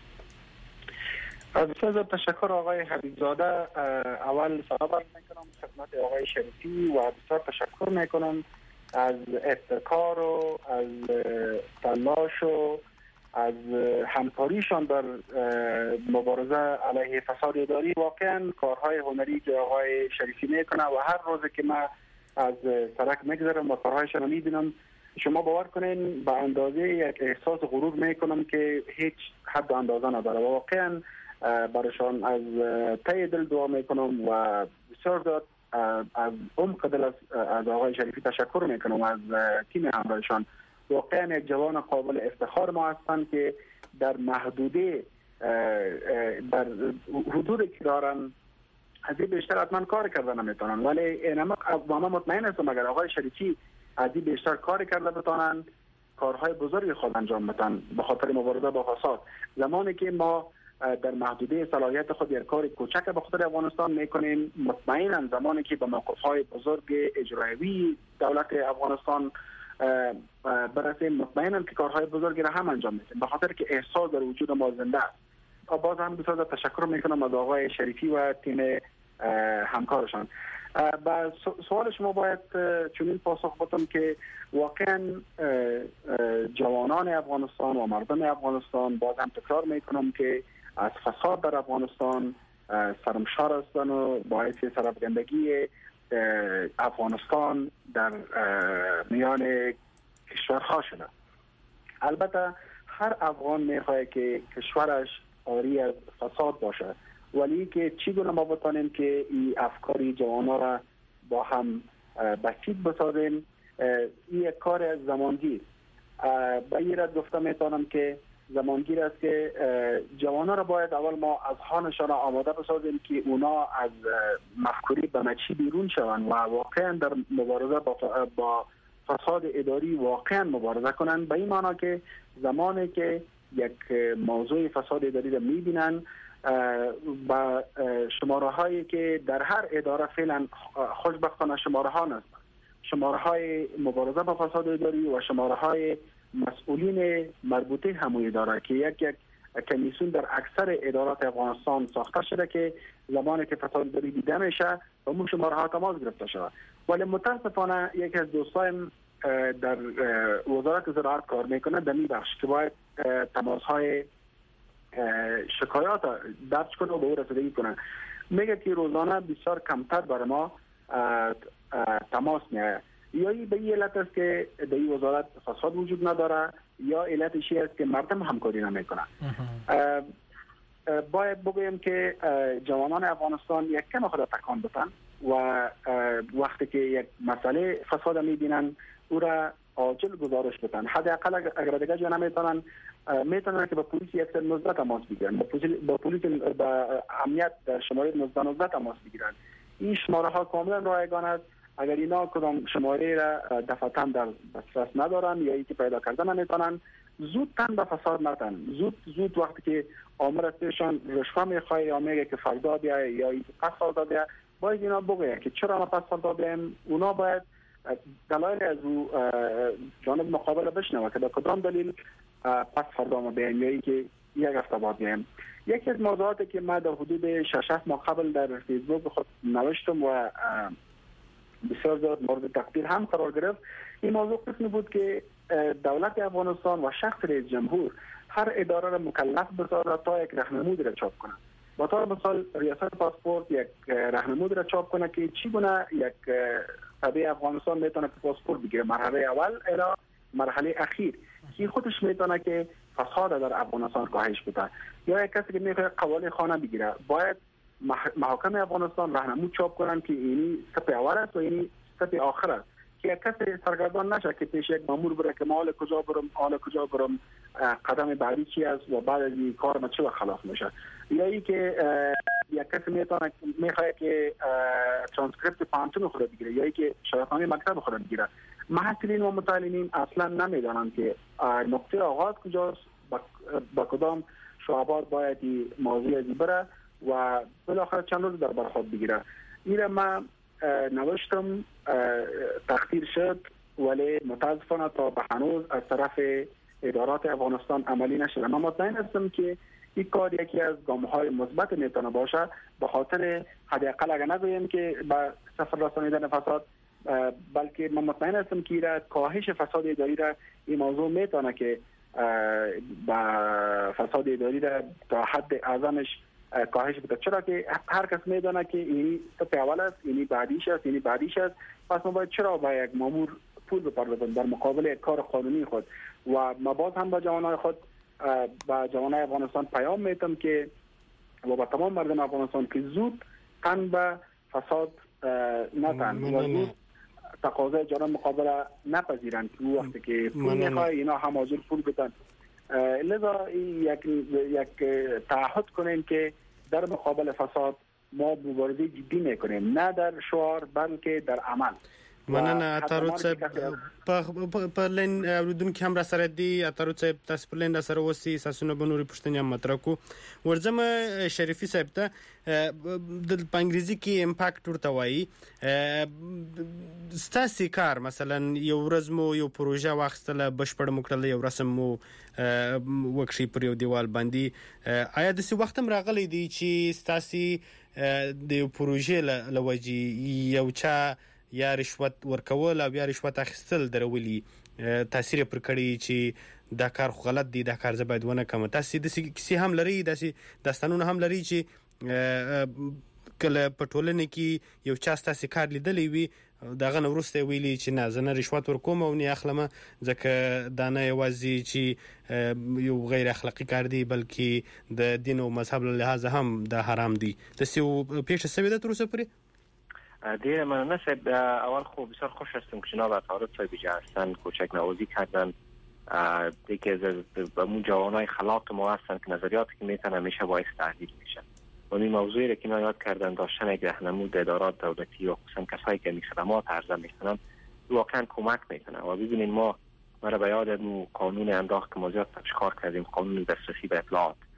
بسیار تشکر آقای حبیب زاده. اول سلام عرض میکنم خدمت آقای شریفی و بسیار تشکر میکنم از ابتکار و از تلاش و از همکاریشان در مبارزه علیه فساد اداری. واقعا کارهای هنری که آقای شریفی میکنه و هر روز که من از سرک میگذرم و کارهایشان رو میبینم شما باور کنین به اندازه یک احساس غرور میکنم که هیچ حد و اندازه نداره. واقعا برایشان از ته دل دعا میکنم و بسیار زیاد از عمق دل از آقای شریفی تشکر میکنم از تیم همراهشان. واقعا یک جوان قابل افتخار ما هستند که در محدوده در حدودی که دارن از این بیشتر حتما کار کرده نمیتونن ولی اینما من مطمئن هستم اگر آقای شریفی از این بیشتر کار کرده بتونن کارهای بزرگی خود انجام بدن به خاطر مبارزه با فساد. زمانی که ما در محدوده صلاحیت خود یک کار کوچک به خاطر افغانستان میکنیم مطمئنا زمانی که به موقف‌های بزرگ اجرایی دولت افغانستان برسیم مطمئنا که کارهای بزرگی را هم انجام میدیم به خاطر که احساس در وجود ما زنده است. باز هم بسیار تشکر میکنم از آقای شریفی و تیم همکارشان. با سوال شما باید چنین پاسخ بدم که واقعا جوانان افغانستان و مردم افغانستان باز هم تکرار میکنم که از فساد در افغانستان سرمشار هستند و باعث سرافکندگی افغانستان در میان کشورها شده. البته هر افغان میخواهد که کشورش آری از فساد باشد ولی که چگونه ما بتانیم که این افکاری جوانا را با هم بسیط بسازیم این یک کار زمانگیر. به این رد گفته میتونم که زمانگیر است که جوانا را باید اول ما از هانشان آماده بسازیم که اونا از مفکوری به مچی بیرون شوند و واقعا در مبارزه با فساد اداری واقعا مبارزه کنند. به این معنی که زمانی که یک موضوع فساد اداری را میبینن با شماره هایی که در هر اداره فعلا خوشبختانه شماره ها نیست، شماره های مبارزه با فساد اداری و شماره های مسئولین مربوطه همون اداره که یک کمیسیون در اکثر ادارات افغانستان ساخته شده که زمانی که فساد اداری دیده میشه با اون شماره ها تماس گرفته شده. ولی متاسفانه یکی از دوستایم در وزارت زراعت کار میکنه در این بخش که باید تماس های شکایات درج کنه و به او رسیدگی کنه. میگه که روزانه بسیار کمتر برای ما تماس میاد. یا به این علت است که در این وزارت فساد وجود نداره یا علتش است که مردم همکاری نمیکنه. باید بگویم که جوانان افغانستان یک کم خود تکان بدن و وقتی که یک مسئله فساد میبینن او را عاجل گزارش بدن. حداقل اگر دیگه جا نمیتونن میتونن که با پلیس 119 تماس بگیرن، با پلیس با امنیت شماره 19 تماس بگیرن. این شماره ها کاملا رایگان است. اگر اینا کدام شماره را دفعتاً در دسترس ندارن یا اینکه پیدا کردن نمیتونن، زود تن به فساد نتن. زود وقتی که آمر استشان رشوه میخواه یا میگه که فردا بیا یا اینکه پس فردا بیا، باید اینا بگه که چرا ما پس فردا بیم. اونا باید دلایل از او جانب مقابل بشنوه که به کدام دلیل پس فردا ما بیم یا اینکه یک هفته بعد بیم. یکی از موضوعاتی که ما در حدود 6 ماه قبل در فیسبوک خود نوشتم و بسیار زیاد مورد تقدیر هم قرار گرفت، این موضوع قسمی بود که دولت افغانستان و شخص رئیس جمهور هر اداره را مکلف بسازد تا یک راهنمود را چاپ کنه. با طور مثال ریاست پاسپورت یک راهنمود را چاپ کنه که چگونه یک تابع افغانستان میتونه پاسپورت بگیره، مرحله اول الی مرحله اخیر، که خودش میتونه که فساد در افغانستان کاهش بده. یا یک کسی که میخواد قوالی خانه بگیره باید محاکم افغانستان راهنمود چاپ کنن که اینی سطح اول است و اینی سطح آخر است، که یک کسی سرگردان نشه که پیش یک مامور بره که ما حال کجا برم قدم بعدی چی است و بعد از این کار ما چه خلاف میشه. یا ای که یک کسی میخواد که ترانسکریپت پانتون خود بگیره یا ای که شهادتنامه مکتب خود بگیره. محصلین و متعلمین اصلا نمیدانند که نقطه آغاز کجاست، با کدام شعبات باید موضوع ازی بره و بالاخره چند روز در برخورد بگیره. این ما نوشتم، تقدیر شد، ولی متاسفانه تا به هنوز از طرف ادارات افغانستان عملی نشده. من مطمئن هستم که این کار یکی از گام‌های مثبت میتونه باشه، به خاطر حداقل اگر نگویم که به صفر رسانیدن فساد، بلکه من مطمئن هستم که کاهش فساد اداری را این موضوع میتونه که با فساد اداری را تا حد اعظمش کاهش بده. چرا که هر کس میدونه که این سطح اول است، اینی بعدیش است، پس ما باید چرا با یک مامور پول بپردازیم در مقابل کار قانونی خود. و ما باز هم با جوانای خود، با جوانای افغانستان پیام میتم که و با تمام مردم افغانستان که زود تن به فساد نتن و زود تقاضای جانب مقابل نپذیرند که وقتی که پول میخواه اینا هم حاضر پول بدن. لذا یک تعهد کنیم که در مقابل فساد ما مبارزه جدی میکنیم، نه در شعار بلکه در عمل. مننه اتارو صاحب. په لین اوریدونکو هم را سره دی. اتارو صاحب تاسو په لین را سره اوسئ، ساسونه به نورې پوښتنې هم مطرح کو. ورځم شریفي صاحب ته د انګریزي کې امپاکټ ورته وایي. ستاسو کار مثلا یو ورځ مو یو پروژه واخیستله، بشپړ مو کړله، یو رسم مو وکړي پر یو دیوال باندې، آیا داسې وخت هم راغلی دی چې ستاسو د یو پروژې له وجې یو چا یا رشوت ورکول او یا رشوت اخیستل درولي تاثیر پر کړی چې دا کار خو غلط دی، دا کار زه باید ونه کوم؟ تاسو د کیسې هم لري، داسې داستانونه هم لري چې کله په ټولنه کې یو چا ستاسو کار لیدلی وي، دغه نه وروسته ویلي چې نه زه نه رشوت ورکوم او نه اخلم، ځکه دا نه یوازې چې یو غیر اخلاقي کار دی بلکې د دین او مذهب له لحاظه هم دا حرام دی. داسې پیښه شوې ده تر اوسه پورې؟ دیگه من صاحب اول خوب بسیار خوش هستم که جناب اتارو صاحب اینجا هستن، کوچک نوازی کردن دیگه از اون جوانای خلاق ما هستن که نظریاتی که میتن همیشه باعث تحلیل میشن و این موضوعی را که اینا یاد کردن داشتن یک راهنمود ادارات دولتی و خصوصا کسایی که خدمات عرضه میکنن واقعا کمک میکنه. و ببینید ما را به یاد قانون انداخت که ما زیاد تشکار کردیم، قانون دسترسی به اطلاعات.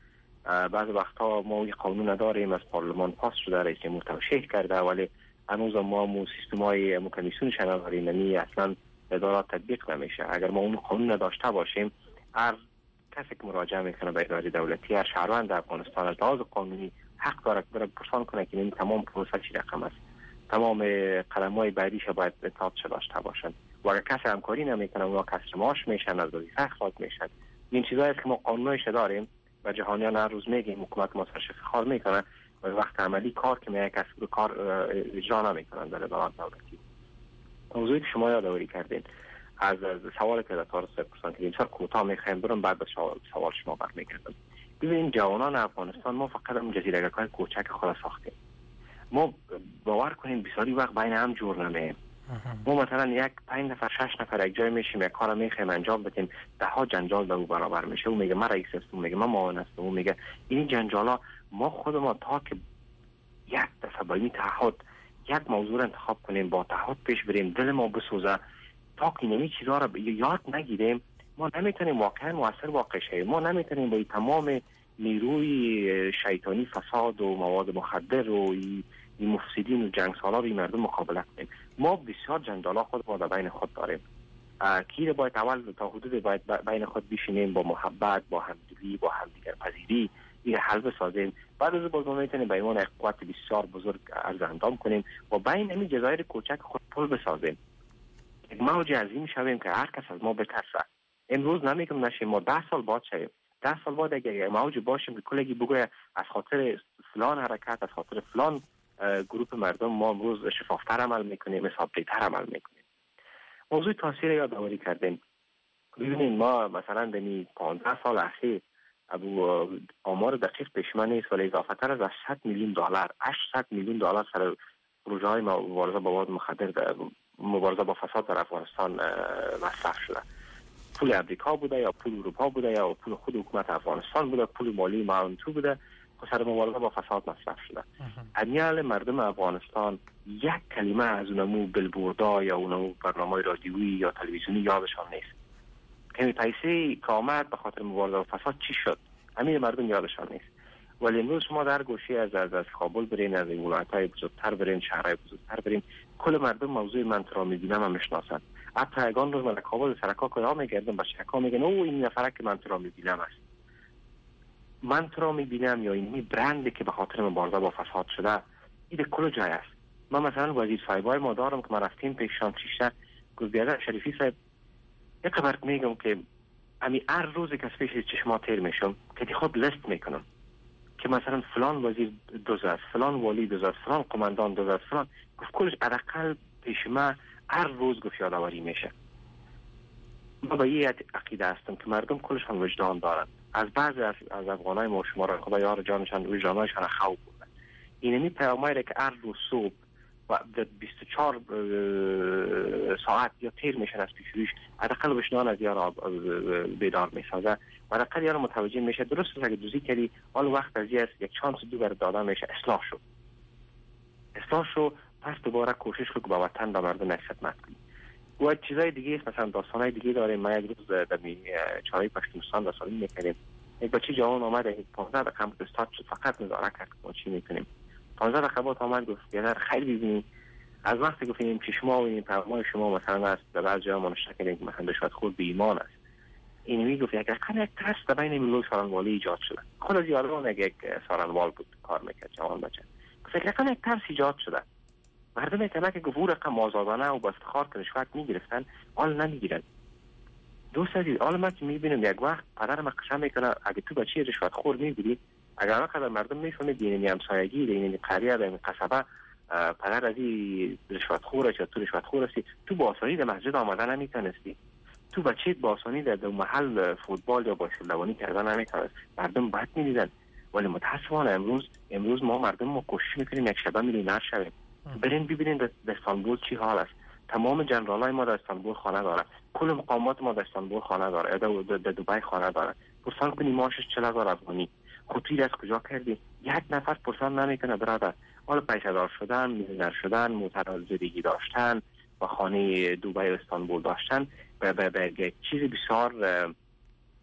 بعض وقتا ما یک قانون نداریم، از پارلمان پاس شده، رئیس جمهور توشیح کرده، ولی هنوز ما سیستم‌های کمیسیون شناوری نمی اصلا ادارات تطبیق نمیشه. اگر ما اون قانون نداشته باشیم، هر کسی که مراجعه میکنه به اداره دولتی، هر شهروند افغانستان از لحاظ قانونی حق داره که بره پرسان کنه که این تمام پروسه چی رقم است، تمام قدم‌های بعدیش باید اطاعت داشته باشند. و اگر کسی همکاری نمیکنه، اونا کسر معاش میشن، از وظیفه اخراج میشن. این چیزایی است که ما قانونش داریم و جهانیان هر روز میگیم حکومت ما سرش افتخار میکنه و وقت عملی کار که میگه کسی کار اجرا نمیکنن در ادارات دولتی. موضوعی که شما یادآوری کردین از سوال که دکتر پرسان که اینطور کوتاه میخوایم برم، بعد به سوال شما برمیگردم. ببینید جوانان افغانستان، ما فقط اون جزیره‌های کوچک خود ساختیم. ما باور کنیم بسیاری وقت بین هم جور نمیم. ما مثلا یک 5 نفر 6 نفر یک جای میشیم، یک کار میخوایم انجام بدیم، 10 جنجال به او برابر میشه. او میگه من رئیس هستم، میگه من معاون هستم، او میگه این جنجالا. ما خود ما تا که یک دفعه با این تعهد یک موضوع انتخاب کنیم، با تعهد پیش بریم، دل ما بسوزه، تا که نمی چیزا را یاد نگیریم، ما نمیتونیم واقعا مؤثر واقع شیم. ما نمیتونیم با این تمام نیروی شیطانی، فساد و مواد مخدر و این مفسدین و جنگسالار این مردم مقابله کنیم. ما بسیار جنجالا خود ما در بین خود داریم. کی باید اول تا حدود باید بین خود بشینیم، با محبت، با همدلی، با همدیگر پذیری این حل بسازیم. بعد از باز ما میتونیم به ایمان یک قوت بسیار بزرگ عرض اندام کنیم و بین همین جزایر کوچک خود پل بسازیم. یک موج عظیم شویم که هر کس از ما بترسه. امروز نمیگم نشیم، ما 10 سال بعد شویم. 10 سال بعد اگه موج باشیم که کلگی بگوید از خاطر فلان حرکت، از خاطر فلان گروه مردم ما امروز شفافتر عمل میکنیم، حسابده‌تر عمل میکنیم. موضوع تاثیر یادآوری کردیم. ببینید ما مثلا در 15 سال اخیر آمار دقیق پیش من نیست، ولی اضافه تر از 100 میلیون دلار، 800 میلیون دلار سر پروژه های مبارزه با مواد مخدر، مبارزه با فساد در افغانستان مصرف شده. پول امریکا بوده یا پول اروپا بوده یا پول خود حکومت افغانستان بوده، پول مالی معاونتو بوده که سر مبارزه با فساد مصرف شده. امیال مردم افغانستان یک کلمه از اونمو بلبوردا یا اونمو برنامه رادیویی یا تلویزیونی یادشان نیست. همین پیسه که آمد به خاطر مبارزه با فساد چی شد، همین مردم یادشان نیست. ولی امروز شما در گوشه از کابل برین، از ولایت‌های بزرگتر برین، شهرهای بزرگتر برین، کل مردم موضوع من تو را می‌بینم هم میشناسند. حتی یگان روز من کابل سرکا کجا میگردم با شکا میگن او این نفره که من تو را می‌بینم است. من تو را می‌بینم یا این برندی که به خاطر مبارزه با فساد شده این کل جای است. من مثلا وزیر صاحبای ما دارم که ما رفتیم پیشان چیشه گفت بیادر شریفی صاحب یک خبرت میگم که امی هر روزی که پیش چشما تیر میشم که خود لیست میکنم که مثلا فلان وزیر دوز است، فلان والی دوز است، فلان قماندان دوز است، فلان گفت کلش حداقل پیش ما هر روز گفت یادآوری میشه. ما با یه عقیده هستم که مردم کلشان وجدان دارن. از بعضی از افغانای ما شما را خدا یار جانشان وجدانایشان خواب بودن. اینمی پیامایی که هر روز صبح و 24 ساعت یا تیر میشن از پیشرویش، حداقل وجدان از یار بیدار میسازه و حداقل یار متوجه میشه درست است اگه دوزی کردی حال وقت از یک چانس دوباره دادن میشه، اصلاح شو پس دوباره کوشش کن که با وطن و مردم خدمت کنی. و چیزای دیگه است، مثلا داستانای دیگه داریم. ما یک روز در چهارراه پشتونستان داستانی میکنیم، یک بچه جوان اومد 15 دقیقه استاد شد، فقط نظاره کرد ما چی میکنیم. 15 دقیقه بعد آمد گفت بیادر خیلی ببینید از وقتی گفتیم که شما و این پیام‌های شما مثلا است در بعضی جاها منشأ کردیم که مثلا رشوت خور به ایمان است. این میگفت یک ترس در بین ملل سارنوالی ایجاد شده. خود از یاران یک سارنوال بود کار میکرد جوان بچه. گفت یک ترس ایجاد شده. مردم اطلاع که گفت رقم آزادانه و با افتخار که رشوت میگرفتن حال نمیگیرن. دوست عزیز حالا ما که میبینیم یک وقت پدرم قسم میکنه اگه تو بچه رشوت خور میبودی، اگر قدر مردم میفهمید دینی همسایگی دینی قریه دینی قصبه پدر از این رشوت خوره یا تو رشوت خور هستی، تو با آسانی در مسجد آمدن نمیتونستی، تو بچه با آسانی در محل فوتبال یا باشندوانی کردن نمیتونست. مردم بد میدیدن. ولی متاسفانه امروز ما مردم ما کوشش میکنیم یک شبه میلیونر شویم. برین ببینین در استانبول چی حال است. تمام جنرالای ما در استانبول خانه داره، کل مقامات ما در استانبول خانه داره، در دبی خانه داره. پرسان کنی ماشش 40,000 افغانی، خودی از کجا کردی؟ یک نفر پرسان نمیکنه برادر. حالا پیشه‌دار شدن، میلیونر شدن، موتر زندگی داشتن و خانه دبی و استانبول داشتن به چیز بسیار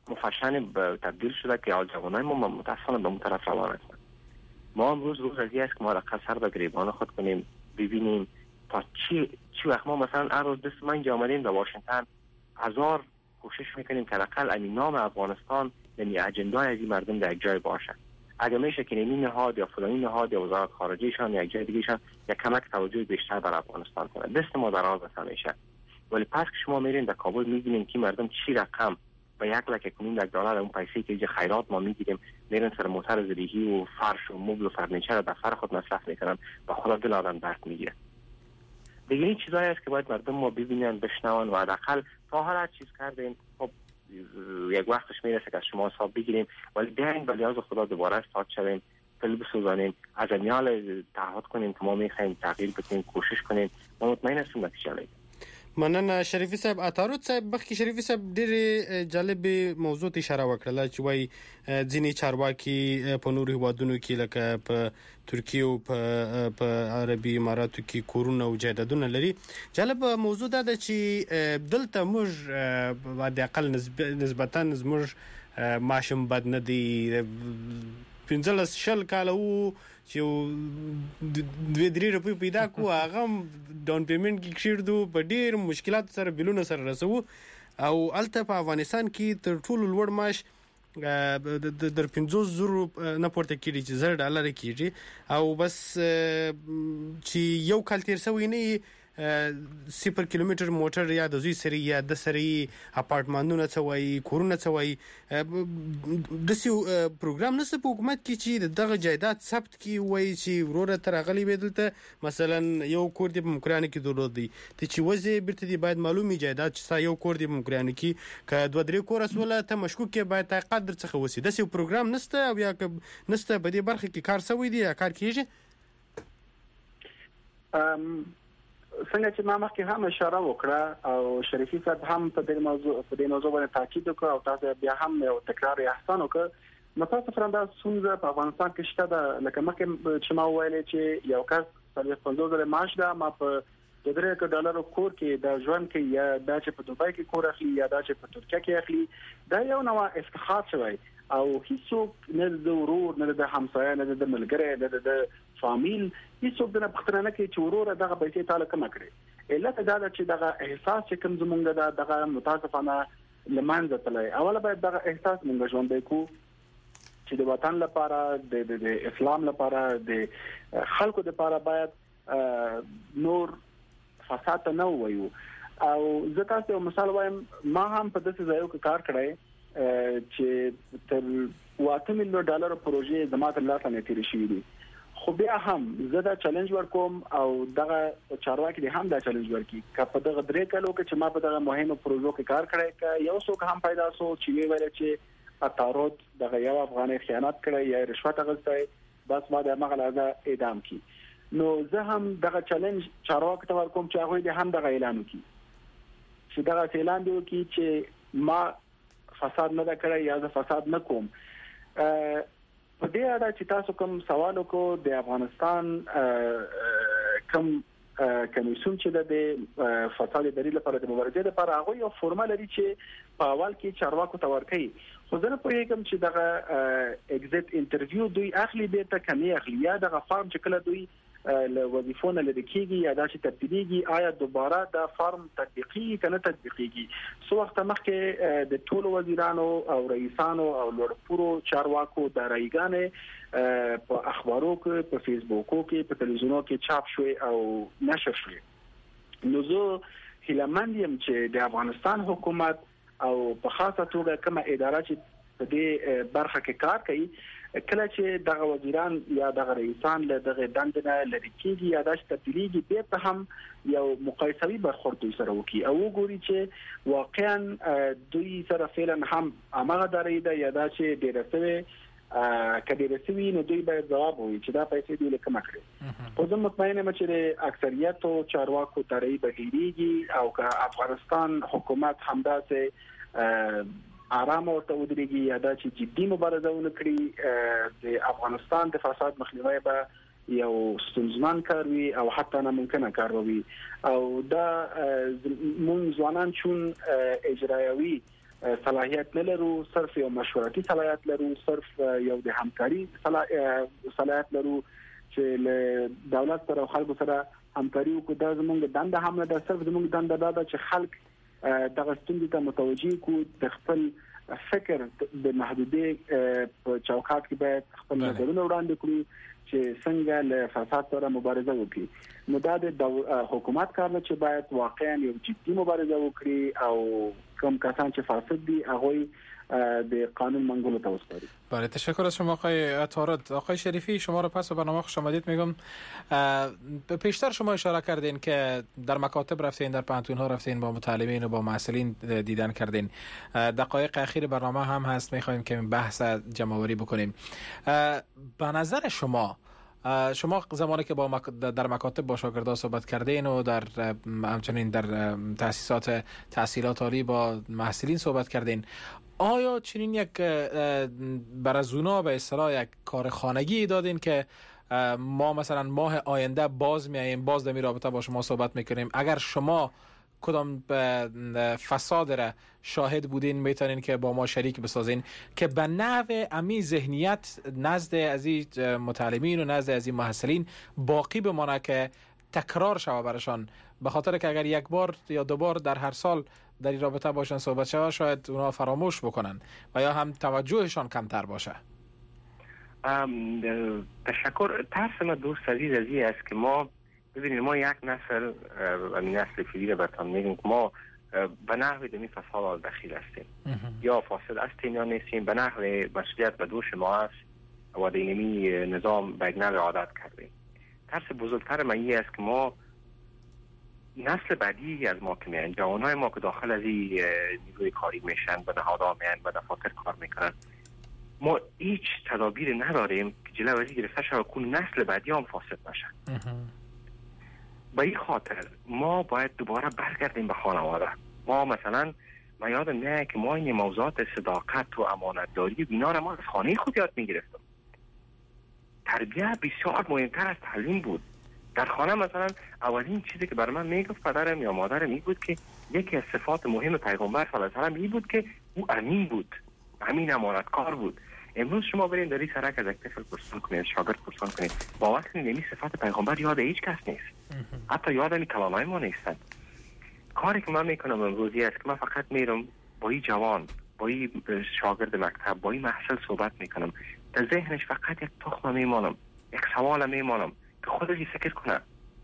مفشن تبدیل شده که جوانای ما متاسفانه به اون طرف روان هستند. ما امروز روز ازی است که ما رقم سر به گریبان خود کنیم، ببینیم تا چی وقت ما مثلا هر روز دست ما اینجا آمدیم در واشنگتن 1000 کوشش میکنیم که حداقل این نام افغانستان یعنی اجندای از این مردم در یک جای باشه. اگر میشه که این نهاد یا فلانی نهاد یا وزارت خارجهشان یا یک جای دیگهشان یا کمک توجه بیشتر بر افغانستان کنه، دست ما دراز است همیشه. ولی پس که شما میرین در کابل میبینین که مردم چی رقم با 1,1 دلار اون پیسه که اینجا خیرات ما میگیریم میرن سر موتر زدگی و فرش و مبل و فرنیچر در سر خود مصرف میکنن و خدا دل آدم درد میگیره. دیگه این چیزایی است که باید مردم ما ببینن، بشنون و حداقل تا حالا چیز کردیم. خب یک وقتش میرسه که از شما حساب بگیریم، ولی بیاین به لحاظ خدا دوباره استاد شویم، دل بسوزانیم، از امیال تعهد کنیم که ما میخوایم تغییر بدیم، کوشش کنیم. ما مطمئن هستیم نتیجه میگیریم. مننه شریفی صاحب. عطارود صاحب بخی شریفی صاحب ډېر جالب موضوع ته اشاره وکړه چې وایي ځینې چارواکي په نورو هیوادونو کې لکه په ترکیه او په عربي اماراتو کې کورونه او جایدادونه لري. جالب موضوع دا ده چې دلته موږ د اقل نسبتا زموږ معاشم بد نه دی 15 کاله وو چې 2-3 روپۍ پیدا کو هغه ډاون پیمنټ کې کښیردو په ډېر مشکلات سره بیلونه سره رسو او الته په افغانستان کې تر ټولو لوړ معاش در 5,000 نه پورته کېږي چې $10 کېږي او بس چې یو کال تیر شوی نه 0 کیلومتر موټر یا د زوی سری یا د سری اپارټمانونه څوي کورونه څوي د سیو پروګرام نسه په حکومت کې چې دغه جایداد ثبت کی وای چې وروره تر غلی بدلته مثلا یو کور دی په مکرانه کې درلود دی چې وځي برته دی باید معلومي جایداد چې یو کور دی په مکرانه کې ک 2-3 کور اسوله ته مشکوک کې باید تقدر څخه وسی د سیو پروګرام نسته او یا نسته په دې برخه کې کار سوی دی یا کار کیږي. څنګه چې ما مخکې هم اشاره وکړه او شریفي صاحب هم په دې موضوع باندې تاکید وکړ او تاسو بیا هم یو تکرار احسان وکړ. متاسفانه دا څنګه په افغانستان کې شته ده لکه مخکې چې ما ویل چې یو کس 50,000 معاش ده ما په $3 کور کې د ژوند کې یا دا چې په دوبای کې کور اخلي یا دا چې په ترکیه کې اخلي دا یو نوع افتخار شوی او هیڅوک نه د ورور نه د همسایه نه د ملګری نه د فامیل هیڅوک نه پختنه نه کوي چې ورور دغه پیسې تعالی کم کړي. علت دا چې دغه احساس چې کوم زمونږ دغه متاسفانه لمانځه تلای اوله باید دغه احساس مونږ ژوند کو چې د وطن لپاره د اسلام لپاره د خلکو لپاره باید نور فساد نه وایو. او زه تاسو یو مثال وایم ما هم په داسې ځایو کې کار کړی چې تر $8 ملیون پروژې زمات الله ته تیر شوې دي خو بیا هم زه دا چیلنج ورکوم او دغه چارواکي دي هم دا چیلنج ورکي که په دغه 3 کالو کې چې ما په دغه مهمه پروژو کې کار کړی که یو څوک هم پیدا سو چې ویل چې اطارود دغه یو افغاني خیانت کړی یا رشوت اخیستی بس ما د مغلظه اعدام کی. نو زه هم دغه چیلنج چارواکي ته ورکوم چې هغه دې هم دغه اعلان وکړي چې دغه اعلان دی وکړي چې ما فساد نه کړی یا زه فساد نه کوم. په دې اړه چې تاسو کوم سوال وکړو د افغانستان کوم کمیسیون چې د فساد دلیل لپاره د مبارزې لپاره هغه یو فورمال لري چې په اول کې چارواکو ته ورکړي خو زه نه پوهیږم چې دغه ایگزیت انټرویو دوی اخلي به ته کمی اخلي یا دغه فارم چې کله دوی له وظیفونه لري کیږي یا دا چې تبدیلیږي آیا دوباره دا فارم تطبیقي کنه تطبیقيږي. سو وخت مخکې د ټولو وزیرانو او رئیسانو او لوړپوړو چارواکو د رایګانې په اخبارو کې په فیسبوکو کې په تلویزیونو کې چاپ شوي او نشر شوي. نو زه هیلمند یم چې د افغانستان حکومت او په خاصه توګه کومه اداره چې په دې برخه کې کار کوي کله چې دغه وزیران یا دغه رئیسان له دغه دندنه لري کېږي یا د تبدیلیږي به په هم یو مقایسوي برخورد دوی سره وکړي او وګوري چې واقعا دوی سره فعلا هم هغه درې ده یا دا چې ډېر څه کډې رسوي نو دوی باید جواب وي چې دا پیسې دوی له کومه کړې. خو زه مطمئن یم چې اکثریت او چارواکو ترې بهیریږي او که افغانستان حکومت همداسې آرام ورته ودرېږي یا دا چې جدي مبارزه ونکړي د افغانستان د فساد مخنیوي به یو ستونزمن کار وي او حتی ناممکنه کار وي او دا مونږ ځوانان چون اجرایوي صلاحیت نلرو، صرف یو مشورتي صلاحیت لرو، صرف یو د همکاري صلاحیت لرو چې له دولت سره او خلکو سره همکاري وکړو. دا زموږ دنده هم نه ده، صرف زموږ دنده دا ده چې خلک دغه ستونزې ته متوجه کو، د خپل فکر د محدودې په چوکاټ کې باید خپل نظرونه وړاندې کړي چې څنګه له فساد سره مبارزه وکړي. نو دا د حکومت کار نه چې باید واقعا یو جدي مبارزه وکړي او کوم کسان چې فاسد دي هغه د قانون منگولو تا وسپارید. بله، تشکر از شما آقای عطارد. آقای شریفی، شما را پس به برنامه خوش آمدید میگم. پیشتر شما اشاره کردین که در مکاتب رفتین، در پانتون ها رفتین، با متعلمین و با محصلین دیدن کردین. دقایق اخیر برنامه هم هست، میخوایم که بحث جمع‌آوری بکنیم. به نظر شما زمانی که در مکاتب با شاگردان صحبت کردین و در همچنین در تحصیلات عالی با محصلین صحبت کردین، آیا چنین یک برازونا به اصطلاح یک کار خانگی دادین که ما مثلا ماه آینده باز میاییم، باز در این رابطه با شما صحبت میکنیم، اگر شما کدام فساد را شاهد بودین میتونین که با ما شریک بسازین که به نحو امی ذهنیت نزد از این متعلمین و نزد از این محصلین باقی بمانه که تکرار شوه برشان، به خاطر که اگر یک بار یا دو بار در هر سال در این رابطه باشن صحبت شوه شاید اونا فراموش بکنن و یا هم توجهشان کمتر باشه. تشکر. ترس ما دوست عزیز از این است که ما ببینید، ما یک نسل فیلی رو برتان میگیم که ما به نحوی دمی فساد دخیل هستیم، یا فاسد هستیم یا نیستیم، به نحوی مسئولیت به دوش ما است و دینمی نظام به یک نحوی عادت کردیم. ترس بزرگتر من این است که ما نسل بعدی از ما که میان، جوانهای ما که داخل از این نیروی کاری میشن، به نهادها میان، به دفاتر کار میکنن، ما هیچ تدابیر نداریم که جلوی از این گرفته شود که نسل بعدی هم فاسد نشن. به این خاطر ما باید دوباره برگردیم به خانواده. ما مثلا من یادم میاد که ما این موضوعات صداقت و امانتداری اینا را ما از خانه خود یاد میگرفتم. تربیت بسیار مهمتر از تعلیم بود. در خانه مثلا اولین چیزی که بر من میگفت پدرم یا مادرم این بود که یکی از صفات مهم پیغمبر صلی الله علیه و آله این بود که او امین بود، امین امانتکار بود. امروز شما برین در این سرک از یک طفل پرسان کنید، شاگرد پرسان کنید، باور کنید این صفات پیغمبر یاد هیچ کس نیست، حتی یاد این کلامای ما نیستن. کاری که من میکنم امروزی است که من فقط میرم با این جوان، با این شاگرد مکتب، با این محصل صحبت میکنم، در ذهنش فقط یک تخم میمانم، یک سوال میمانم که خودش فکر کنه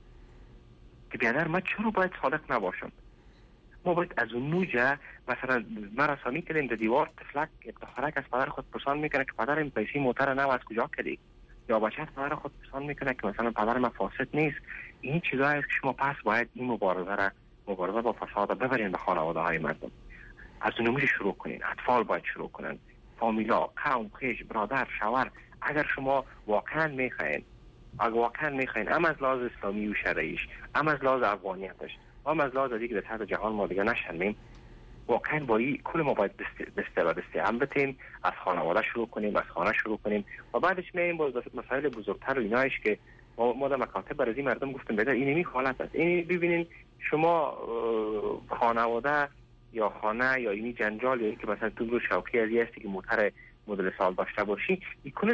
که بیادر من چرا باید صادق نباشم. ما باید از اون موجه مثلا ما رسامی کردیم در دیوار تفلک یک دخترک از پدر خود پرسان میکنه که پدر این پیسی موتر نو از کجا کردی، یا بچه از پدر خود پرسان میکنه که مثلا پدر من فاسد نیست. این چیزایی است که شما پس باید این مبارزه با فساد ببرین به خانواده های مردم. از اون موجه شروع کنین. اطفال باید شروع کنن، فامیلا، قوم، خویش، برادر، شوهر. اگر شما واقعا میخواین هم از لحاظ اسلامی و شرعیش، هم از لحاظ افغانیتش، هم از لحاظ دیگه در سطح جهان ما دیگه نشنمیم، واقعا با این کل ما باید دسته و دسته هم بتیم، از خانواده شروع کنیم، از خانه شروع کنیم و بعدش میاییم با مسائل بزرگتر و اینایش که ما در مکاتب برای مردم گفتم بده اینمی حالت است. این ببینین شما خانواده یا خانه یا اینی جنجال یا این که مثلا تو رو شوکی ازی هستی که موتر مدل سال داشته باشی، این کنش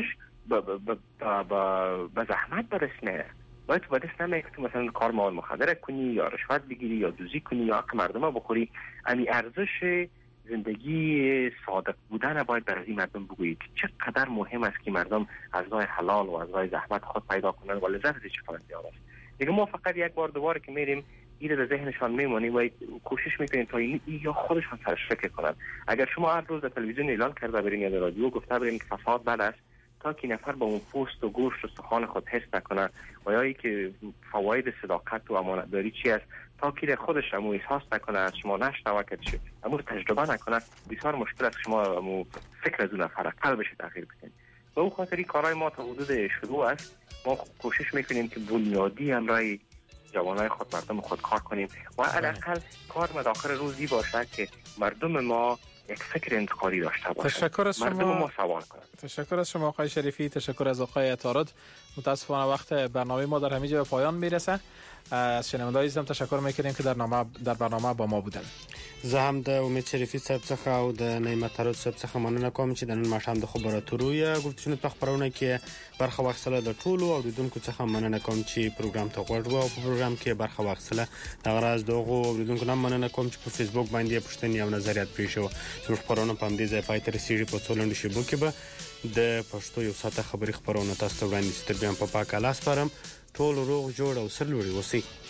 با زحمت برسنه. باید تو بدست نمیه که تو مثلا کار مواد مخدر کنی یا رشوت بگیری یا دوزی کنی یا حق مردم ها بخوری. امی ارزش زندگی صادق بودن باید برای مردم بگویید که چقدر مهم است که مردم از راه حلال و از راه زحمت خود پیدا کنن و لذت از چقدر زیاد است. دیگه ما فقط یک بار دوباره که میریم این در ذهنشان میمونیم و کوشش میکنیم تا این یا خودشان سرش فکر کنن. اگر شما هر روز در تلویزیون اعلان کرده برین یا در رادیو گفته برین که فساد بد است، تا که نفر با اون پوست و گوشت و سخان خود حس نکنه و یا ای که فواید صداقت و امانتداری چی است، تا که خودش امو احساس نکنه، از شما نشنوه که امو تجربه نکنه، بسیار مشکل است شما امو فکر از اون نفر قلبش تغییر بدین. و اون خاطری کارهای ما تا حدود شروع است. ما کوشش میکنیم که بنیادی امرای جوانای خود مردم خود کار کنیم و حداقل کار مداخل روزی باشه که مردم ما یک فکر انتقادی داشته باشند. تشکر از مردم شما. ما سوال کنند. تشکر از شما آقای شریفی، تشکر از آقای عطارد. متاسفانه وقت برنامه ما در همینجا به پایان میرسه. از شنوندگان عزیزم تشکر میکنیم که در برنامه با ما بودن. زه هم د امید شریفي صاحب څخه او د نعمت طرود صاحب څخه مننه کوم چې د نن ماښام د خبراتو یا گفتگو په خبرونه کې برخه واخیستله. د ټولو اوریدونکو څخه مننه کوم چې پروګرام ته غوږ وو او په پروګرام کې برخه واخیستله. دغه راز دغه اوریدونکو نه مننه کوم چې په فیسبوک باندې پښتني او نظریات پریښو. زموږ خبرونه په همدې ځای پای ته رسیږي. په څو لنډو شیبو کې به د پښتو یو ساعته خبري خبرونه تاسو ته وړاندې ستر بیا په پاک الله سپارم. ټول روغ جوړ او سرلوړي اوسئ.